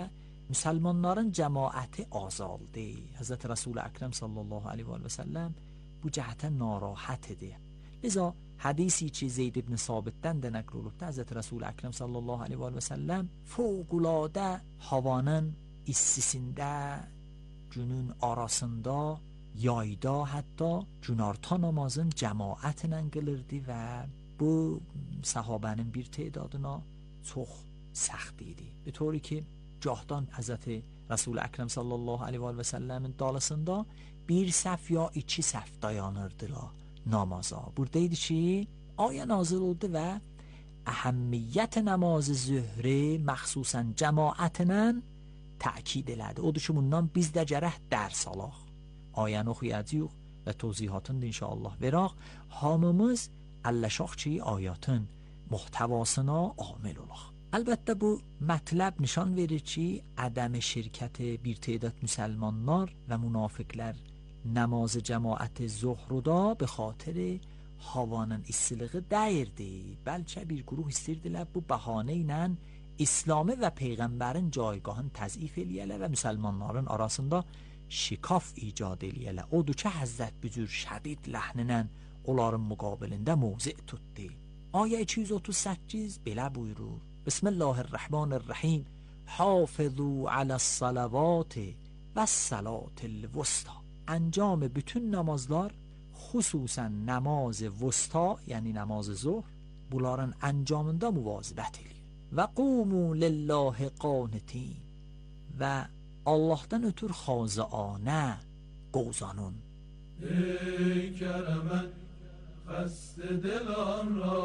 Müsəlmanların cəmaəti azaldı. Hazreti Resul Ekrem sallallahu aleyhi ve sellem bu cəhətə narahat idi. Liza hadisi ki Zeyd ibn Sabitdən də nəql olubdu. Hazreti Resul Ekrem sallallahu aleyhi ve sellem fövqüladə havanın istisində, günün arasında, yayda hətta günarta namazın cəmaətlə qılırdı və bu sahabənin bir tədadına çox səxt idi. Be طوری ki gahdan Hazreti Resul Ekrem sallallahu aleyhi ve sellemin dalısında bir səhv ya iki səhv dayanırdılar namaza. Buradaydı ki ayə nazil oldu və əhəmmiyyət namaz zöhrə məxsusən cəmaətlə təkid elədi. Odur ki bundan biz də gərək dərs alaq. Ayəni oxuyacağıq və توضیحاتını da inşallah veraq. Hamımız əlləşaq ki ayatın muhtəvasına amil olaq. Əlbəttə bu mətləb nişan verir ki ədəm şirkət bir تعداد müsəlmanlar və münafiqlər namaz cəmaət zuhruda به خاطر havanın istiliği dəyirdi. Bəlkə bir grup istirdilər bu bəhanə ilə İslamı və Peyğəmbərin caygahını təzif eləyələ və müsəlmanların arasında şikaf icad eləyələ. Odur ki Həzrət bücür şədid ləhnlə onların müqabilində mövzi tutdu. Ayə iki yüz otuz səkkiz belə buyurur: Bismillahirrahmanirrahim. Hafظu علی الصلوات و الصلاة الوسطى. انجام bütün namazlar, xüsusən namaz vüsta, yəni namaz zuhr, bunların اncamında muvazibət eləyir. Və qumu lillahi qanitin. Və Allah'tan ötür xazianə qozanun. Ey kərəmət xəstə dilan ra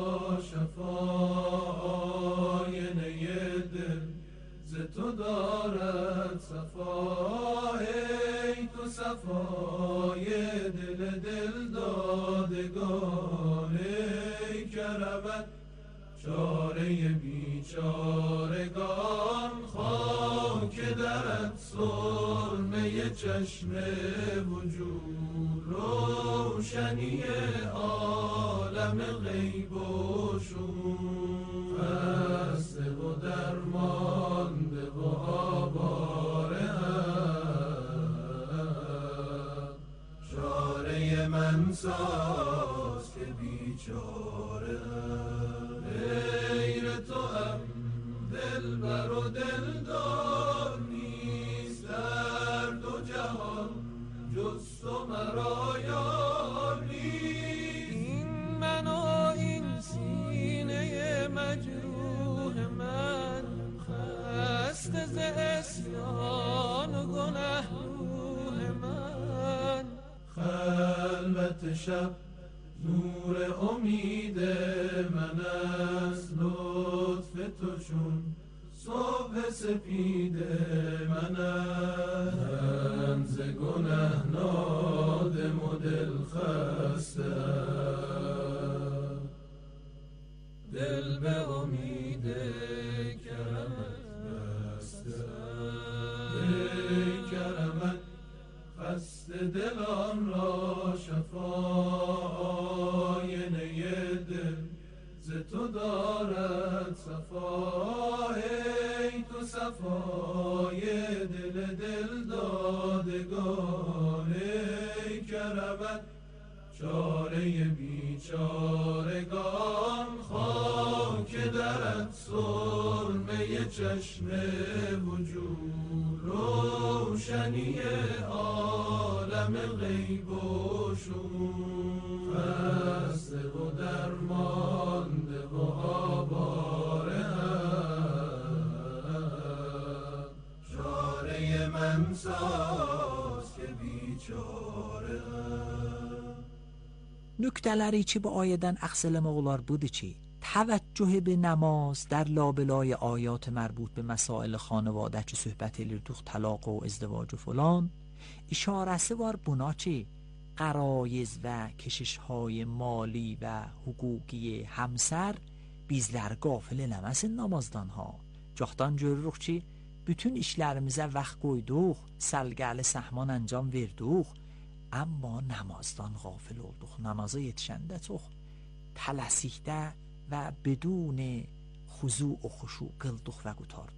şəfayenə dil ز تو دارد صفا ای تو صفای دل دل دادگان ای کرمت چاره بیچارگان خاک درت سرمه چشم وجود روشنی عالم غیب و شهود خسته و درمانده و آواره چاره من ساز که بیچاره غیر تو هم دلبر و دلدار نیست در دو جهان جز تو مرا یار نیست. این من و این سینه مجروح من خسته ز عصیان و گنه روح من خلوت شب نور امید من است لطف تو چون صبح سپید من است ز گنه نادم و دل خسته دل به امید کرمت بسته ای کرمت خسته دلان را شفاینه دل ز تو دارد صفا ای تو صفای دل دل دادگان ای کرمت چاره بیچارگان خاک درت سرمه چشم وجود روشنی عالم غیب و شهود خسته و درمانده و آواره چاره من ساز که بیچاره. نکته‌ləri ki bu ayədən əxs eləmək olar budur ki, təvəccüh به namaz در لابلای آیات مربوط به مسائل خانواده که söhbət elirdik طلاق و ازدواج و فلان işarəsi var buna ki qarayız və keşişهای mali və hüquqi həmsər bizlər qafil eləməsin namazdan ha. Gahdan görürük ki bütün işlərimizə vaxt qoyduq, səlqəli səhman əncam verdik, amma namazdan غافل olduq. Namaza yetişəndə çox tələsikdə və بدون خضوع و خشوع qıldıq və qutardıq.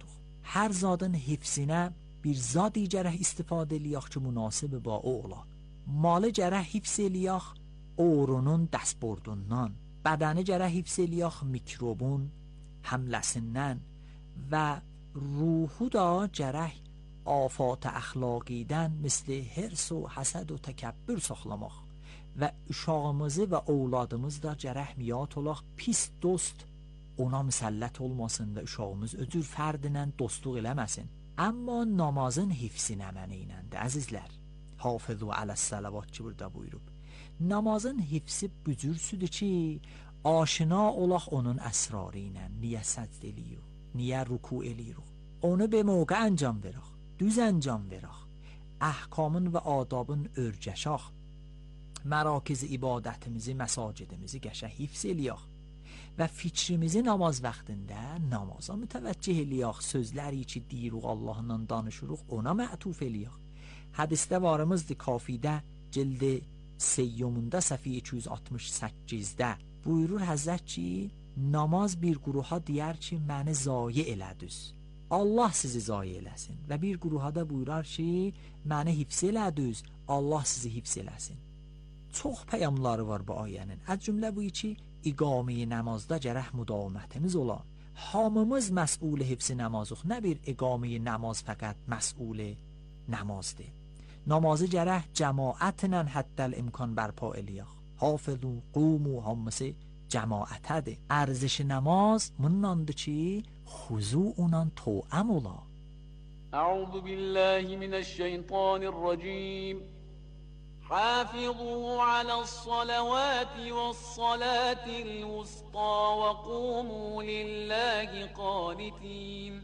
her zadın hifzine bir zadi cereh istifade eliyaq ki münasib ba o ola. Malı cereh hifz eliyaq oğrunun dəstbordundan, bədəni cereh hifz eliyaq mikrobun hamləsindən və ruhu da cereh afat əxlaqidən misli hirs و حسد و تکبر saxlamaq və uşağımızı və ovladımız da cereh miyat olaq pis dost ona müsəllat olmasın və uşağımız öcür fərdinən dostluq eləməsin. Amma namazın hifzinə mənə inəndə əzizlər, hafizu aləs-salavat ki burada buyurub, namazın hifzi bücürsüdür ki aşina olaq onun əsrarı ilə, niyə səcd eləyir, niyə ruku eləyir, onu be موقع انجام veraq, düz انجام veraq, əhkamın və adabın örgəşaq, mərakiz ibadətimizi, məsacidimizi qəşə hifz eləyaq və fikrimizi namaz vaxtında namaza mütəvəccih eləyaq, sözləri ki deyirik Allahla danışırıq ona mətuf eləyaq. Hədisdə varımızdır Kafidə cildi seyyumunda səhifə iki yüz altmış səkkizdə buyurur Həzrət ki namaz bir quruha deyər ki məni zayi elədiniz, Allah sizi zayi eləsin və bir quruha da buyurar ki məni hifz elədiniz, Allah sizi hifz eləsin. Çox peyamları var bu ayənin. Az cümlə bu ki iqamə namazda gərək müdavamətimiz ola. Hamımız məsul hifz namazıq, nə bir iqamə namaz fəqət məsul namazdır. Namazı gərək cəmaətlə hətta imkan bərpa eləyək. Hafizu qumu hamısı cəmaətədir. Ərziş namaz bundandır ki xuzu'la توأم ola. أعوذ بالله من الشيطان الرجيم حافظوا على الصلوات والصلاة الوسطى وقوموا لله قانتين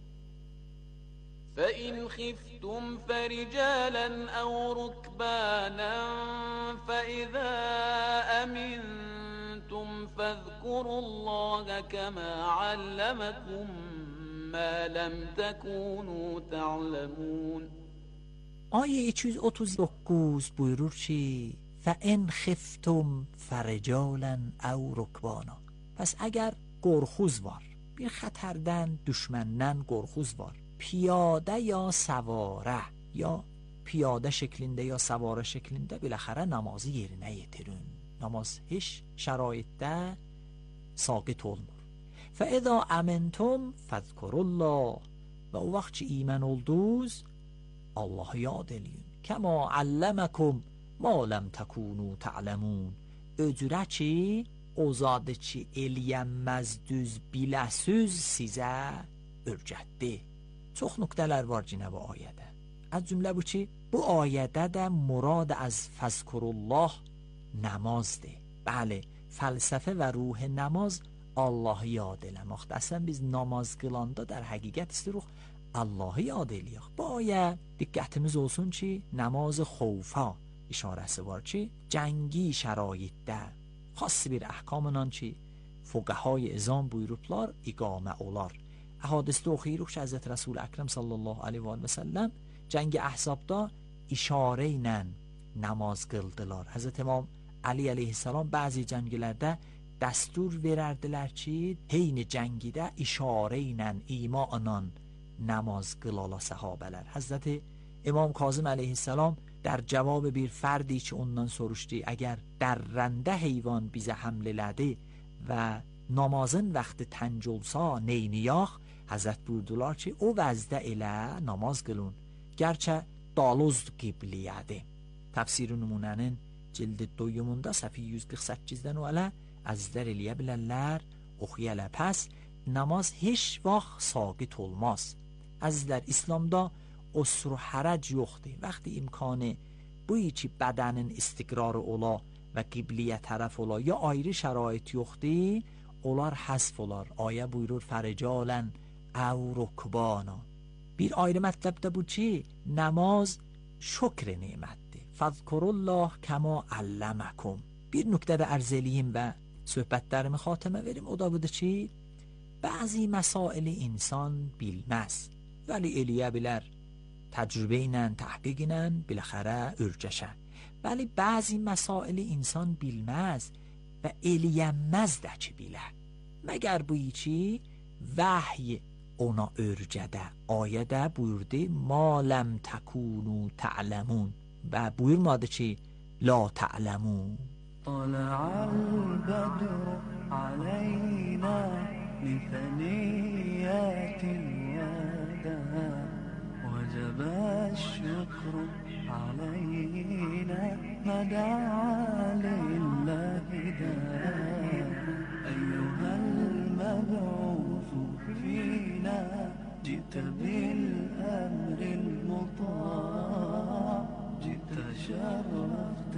فإن خفتم فرجالا أو ركبانا فإذا أمنتم فاذكروا الله كما علمكم ما لم تكونوا تعلمون. آیه iki yüz otuz dokuz buyurur ki فَاِنْ خِفْتُمْ فَرِجَالًا اَوْ رُكْبَانًا. Pes eğer qorxuz var, bir xətərdən, düşməndən qorxuz var, piyade ya savare ya piyade şeklinde ya savare şeklinde biləxərə namazı yerinə yetirin. Namaz heç şəraitdə saqit olmur. فَاِذَا أَمِنْتُمْ فَذْكُرُوا اللّٰهِ. Və o vaxt ki iman oldunuz Allah'ı yad eləyin. Kəma alləməkum ma ləm təkunu ta'ləmun. Öcürə ki o zadı ki eləyənməz düz biləsiz sizə örgətdi. Çox nöqtələr var cinə bu ayədə. Az cümlə bu ki bu ayədə də murad az fəzkurullah namazdır. Bəli, fəlsəfə və ruh namaz Allah'ı yad eləməkdir. Əslən biz namaz qılanda در həqiqət istəyirik Allah'ı yad eləyək. Bu ayə diqqətimiz olsun ki namaz xofa işarəsi var ki cəngi şəraitdə xas bir əhkamla ki fuqahay izam buyurublar iqamə olar. Əhadisdə oxuyuruq ki Həzrət Rəsul Əkrəm sallallahu aleyhi və səlləm cəngi əhzabda işarə ilə namaz qıldılar. Həzrət İmam Ali əleyhissalam bəzi cəngilərdə dəstur verərdilər ki heyni cəngidə işarə ilə imanla namaz qılala səhabələr. Həzrət İmam Kazım əleyhissalam در جواب bir فردی که ondan soruşdu اگر درنده heyvan bizə həml elədi və namazın vaxtı tənc olsa neyniyaq, Həzrət buyurdular ki o vəzdə elə namaz qılın gərçə daluzd qibliyədir. Təfsir-i Numunənin cildi doyumunda səhifə yüz qırx səkkizdən o ələ əzizlər eləyə bilərlər oxuyələ. Pəs namaz heç vaxt saqit olmaz. Əzizlər İslamda اسر و حرج yoxdur. وقتی imkanı bu ki bədənin istiqrarı ola və qibliyə tərəf ola ya ayrı şərait yoxdur, onlar həsf olar. Ayə buyurur fəricalən əv rukbana. Bir ayrı mətləbdə bu ki namaz şükr nemətdir. Fəzkurullah kəma əlləməkum. Bir nöqtədə ərz eləyim və söhbətlərimi xatimə verim. O da budur ki bəzi məsaili insan bilməz vəli eləyə bilər təcrübə ilə, təhqiq ilə biləxərə örgəşə. Bəli, bəzi məsaili insan bilməz və eləyənməz də ki bilə. Məgər bu ki vəhy ona öyrücədə, ayədə buyurdu ma ləm təkunu ta'ləmun və buyurmadı ki la ta'ləmun. طلع البدر علينا من ثنيات الوداع وجب الشكر علينا ما دعا لله داع أيها المبعوث فينا جئت بالأمر المطاع جئت شرفت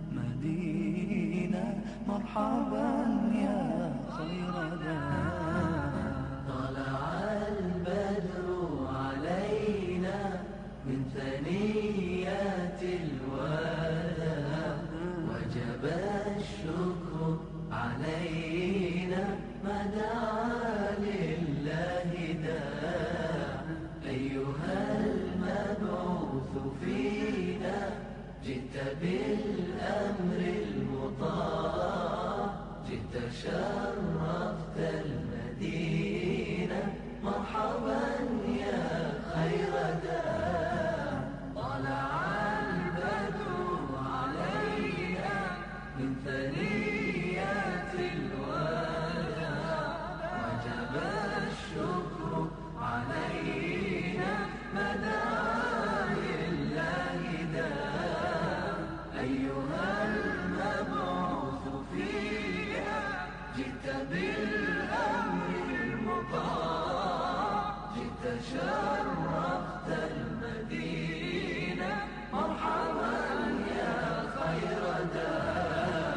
المدينة مرحبا يا خير داع طلع البدر علينا من ثنيات الوداع وجب الشكر علينا ما دعا لله داع أيها المبعوث فينا جئت بالأمر المطاع جئت شرفت المدينة مرحبا يا خير داع طلع البدر علينا من ثنيات الوداع وجب الشكر علينا ما دعا لله داع أيها المبعوث فينا جئت بالأمر المطاع جئت شرفت المدينة مرحبا يا خير داع.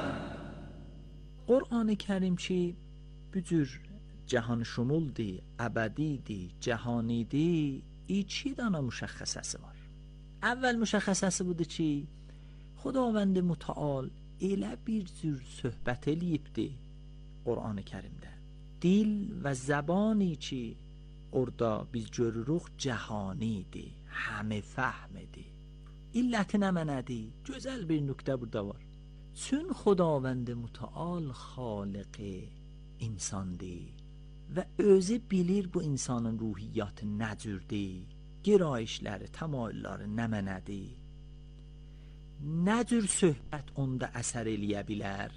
قرآن کریم چی بجور جهان شمول دی، ابدی دی، جهانی دی، ای چی دانا مشخصه var. اول مشخصه بوده چی؟ خداوند متعال elə bir cür söhbət eləyibdi Qur'an-ı Kərimdə. Dil və zəbani ki orada biz görürük cəhanidir, həmi fəhmidir. İlləti nə mənədir? Gözəl bir nöqtə burada var. Çün xudavənd mütəal xaliq insandır və özü bilir bu insanın ruhiyyatı nə cürdür, girayişləri, təmayülləri nə mənədir. Nə cür söhbət onda əsər eləyə bilər?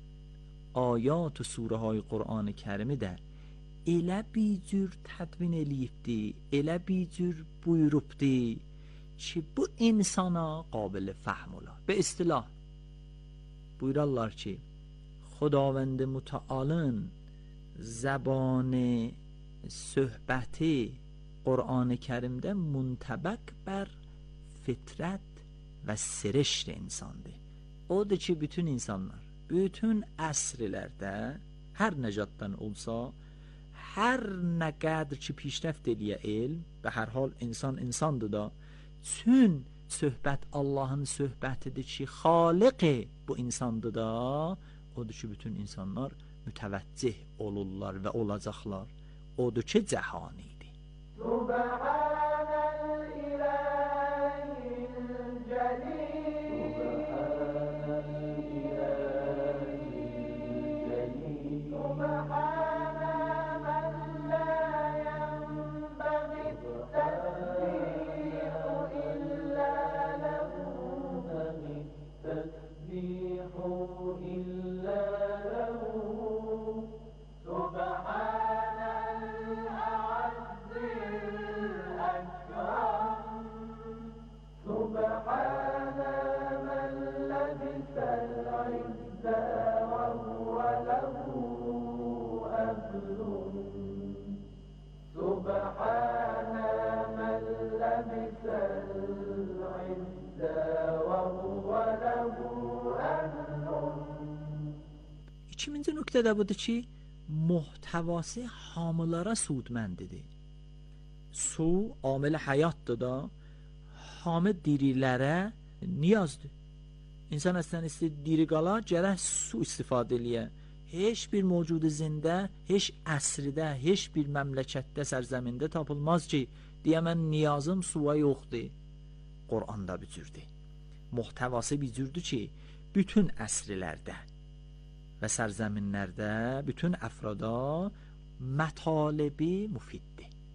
Ayat و سوره های قرآن کریمی də elə bir cür tədvin eləyibdi, elə bir cür buyurubdi ki bu insana qabil fəhm ola. Be istilah buyurarlar ki خداوند متعالın زبان söhbəti Qur'an-ı Kərimdə muntabaq bər fitrət və sirişt insandır. Odur ki bütün insanlar bütün əsrlərdə hər nəcatdan olsa, hər nə qədər ki پیشرفت eləyə elm, به هر حال insan insandır da, çün söhbət Allahın söhbətidir ki xaliq bu insandır da, odur ki bütün insanlar mütəvəccih olurlar və olacaqlar. Odur ki cəhanidir. Subhanəl ilahil cəlil İkinci nöqtə də budur ki, muhtəvası hamılara sudməndidir. Su amil həyatdır da, hamı dirilərə niyazdır. İnsan əslən istəyir diri qala, gərək su istifadə eləyə. Heç bir mövcudu zində, heç əsridə, heç bir məmləkətdə, sərzəmində tapılmaz ki, deyə mən niyazım suya yoxdur. Qur'anda bir cürdür. Muhtəvası bir cürdür ki, bütün əsrlərdə və sərzəminlərdə bütün əfrada mətalibi müfiddir.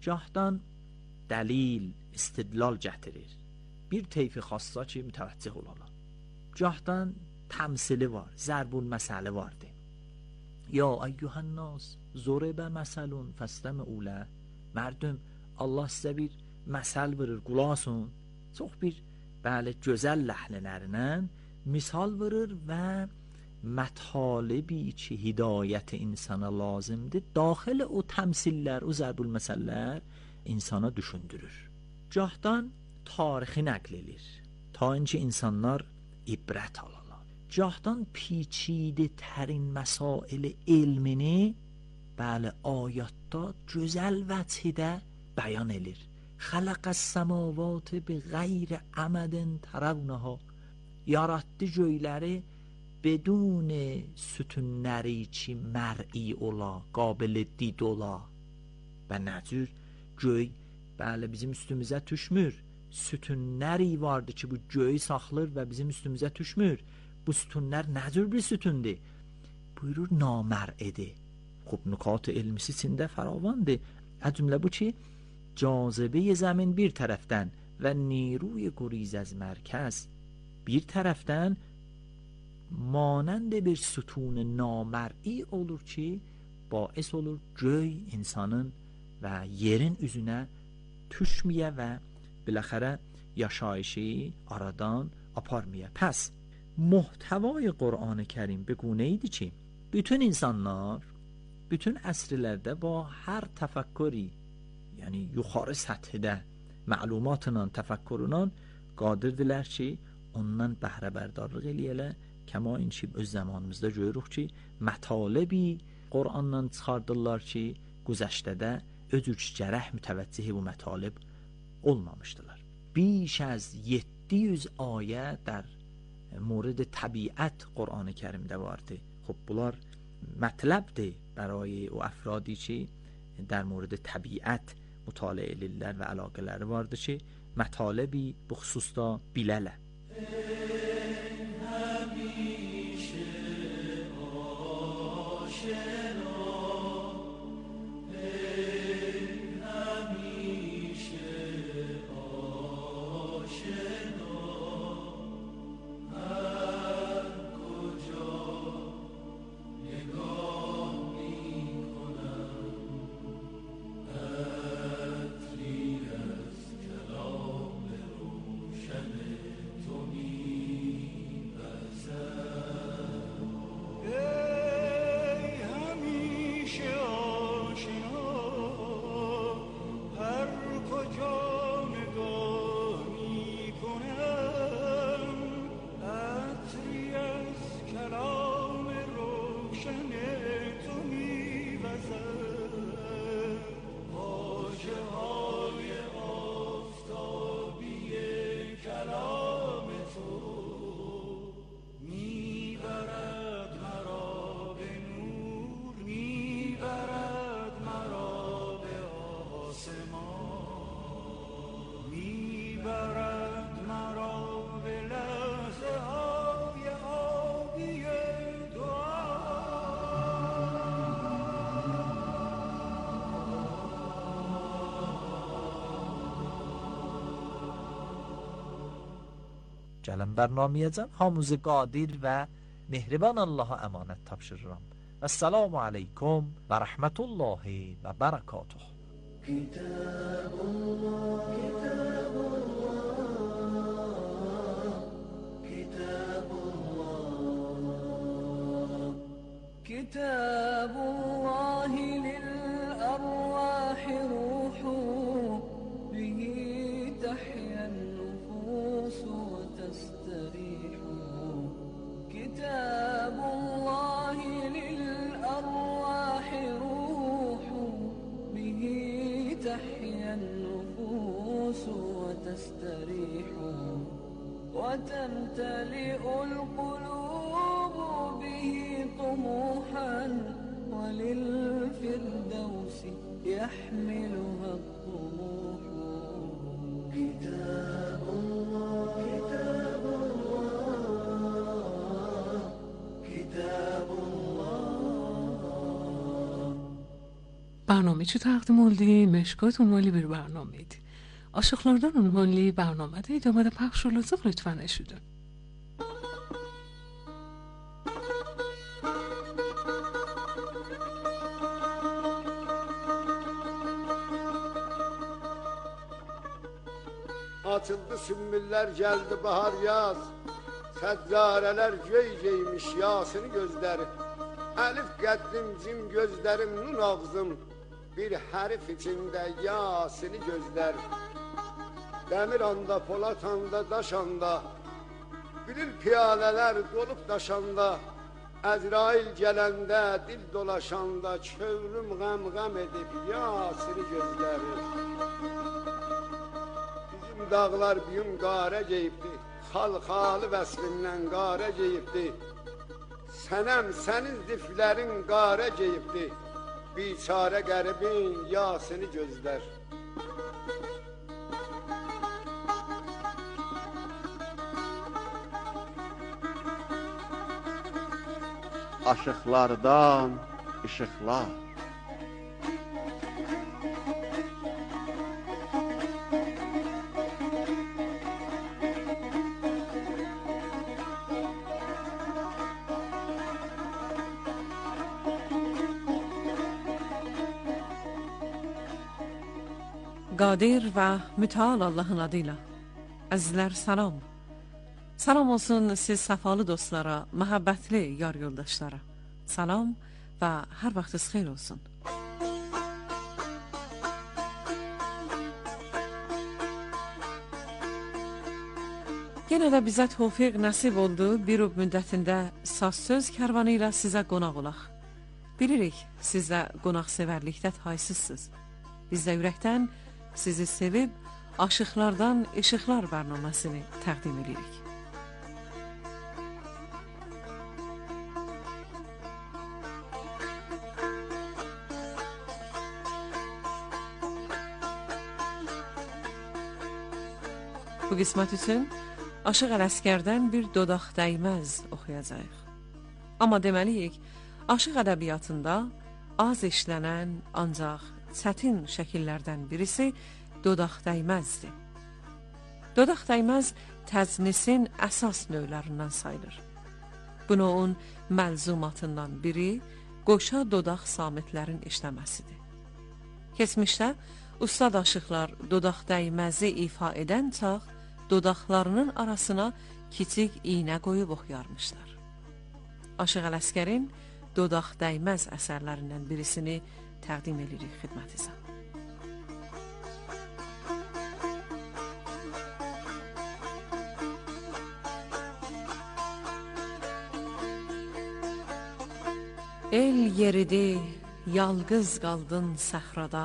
Cahdan dəlil, istidlal gətirir. Bir teyfi xassa ki, mütəvəccih olarlar. Cahdan təmsili var, zərbul məsəli vardır. Ya eyyuhan nas, zuriba məsəlun fəstəmi'u ləh. Mərdüm, Allah sizə bir məsəl verir, qulaq asın. Çox bir, bəli, gözəl ləhnələrlə misal verir və mətalibi ki, hidayət insana lazımdır, daxil o təmsillər, o zərbul məsəllər insana düşündürür. Cahdan tarixi nəql edir, ta inki insanlar ibrət alalar. Cahdan پیچیده ترین مسائل elmini bəli ayatda gözəl vəcidə bəyan edir. خلق السماوات بغیر عمد ترونها. Yaratdı göyləri بدون sütunləri ki mər'i ola, qabil did ola. Və nəcür göy bəli bizim üstümüzə düşmür. Sütunləri vardı ki bu göyü saxlır və bizim üstümüzə düşmür. Bu sütunlar nəcür bir sütundur? Buyurur namər'idir. Xub nükat elmisi içində faravandır. از cümlə bu ki cazibه زمین bir tərəfdən və نیروی گریز از مرکز bir tərəfdən مانند bir sütun namər'i olur ki باعث olur göy insanın və yerin üzünə düşməyə və biləxərə yaşayışı aradan aparmaya. Pəs محتوای قرآن کریم به گونه ایدی ki bütün insanlar bütün əsrlərdə با hər təfəkkürü yəni yuxarı səthdə məlumatla, təfəkkürlə qadirdirlər ki ondan bəhrə bərdarlıq eləyələr. Kəma inki öz zamanımızda görürük ki mətalibi Qur'andan çıxardırlar ki güzəştədə özüç gərək mütəvəccih bu mətalib olmamışdılar. بیش از yeddi yüz ayə در مورد طبیعت قرآن کریمdə vardı. خب bunlar mətləbdir برای o افرادی ki در مورد طبیعت مطالعه edirlər və əlaqələri vardır ki mətalibi bu xüsusda bilələr. Gəlin bərnamiyəcəm hamımızı qadir və mehriban Allaha əmanət tapşırıram. Əssalamu aleykum və rəhmətullahi və bərəkatuh. Kitabullah, Kitabullah, Kitabullah, Kitabullah lil-arwah ruhu bihi tahyan nufus وتستريح. كتاب الله للأرواح روح به تحيا النفوس وتستريح وتمتلئ القلوب به طموحا وللفردوس يحملها الطموح. كتاب الله كتاب الله كتاب الله. برنامه için takdim oldu Meşkat Unvali bir برنامeydi. Aşıklardan Unvali برنامede idamada paylaş olacak, lütfen eşidin. Açıldı sümbüller, geldi bahar yaz. Səccareler göy geymiş yasını gözleri. Elif qəddim cim gözlerim, nun ağzım. Bir harf içinde yasını gözler. Demir anda, polat anda, daş anda. Bilir piyaleler dolup daşanda. Əzrail gelende, dil dolaşanda. Çövrüm gəm gəm edip yasını gözleri. Bizim dağlar büyüm qara geyibdi. Xal-xalı vəslindən qara geyibdi. Sənəm sənin ziflərin qara geyibdi. Biçarə qəribin yasını gözlər. Aşıqlardan ışıqlar. Qadir və mütəal Allahın adıyla. Əzizlər, salam. Salam olsun siz səfalı dostlara, məhəbbətli yar yoldaşlara. Salam və hər vaxtınız xeyir olsun. Yenə də bizə tövfiq nəsib oldu, bir öb müddətində saz söz kərvanı ilə sizə qonaq olaq. Bilirik, siz də qonaq sevərlikdə taysızsınız. Biz də ürəkdən sizi sevib, aşıqlardan işıqlar bərnaməsini təqdim edirik. Bu qismət üçün Aşıq Ələsgərdən bir dodaq dəyməz oxuyacağıq. Amma deməliyik, aşıq ədəbiyyatında az işlənən, ancaq çətin şəkillərdən birisi dodaq dəyməzdir. Dodaq dəyməz təznisin əsas növlərindən sayılır. Bu növün məlzumatından biri qoşa dodaq samitlərin işləməsidir. Keçmişdə ustad aşıqlar dodaq dəyməzi ifa edən çağ dodaqlarının arasına kiçik iynə qoyub oxuyarmışlar. Aşıq Ələsgərin dodaq dəyməz əsərlərindən birisini təqdim edirik xidmətinizə. El yeridi, yalqız qaldın səhrada.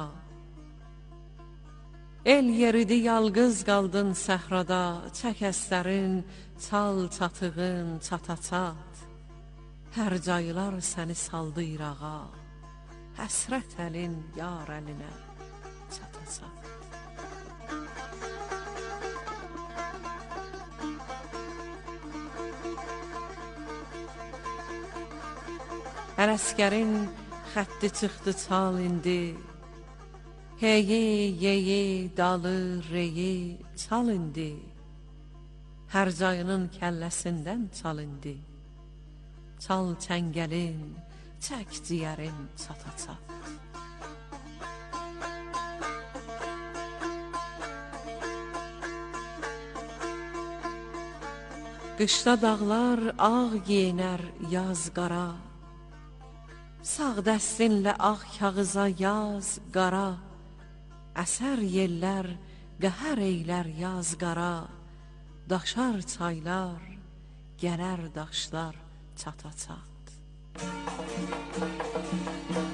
El yeridi, yalqız qaldın səhrada. Çək əslərin, çal çatığın, çata-çat. Hər caylar səni saldı irağa. Həsrət əlin, yar əlinə çata-çat. Ələsgərin xətti çıxdı çal indi. Heyi, yeyi, dalı, reyi çal indi. Hər cayının kəlləsindən çal indi. Çal çəngəlin, çək ciyərin çata-çat. Qışda dağlar ağ giyinər yaz qara. Sağ dəstinlə ağ kağıza yaz qara. Əsər yellər, qəhər eylər yaz qara. Daşar çaylar, gələr daşlar çata-çat.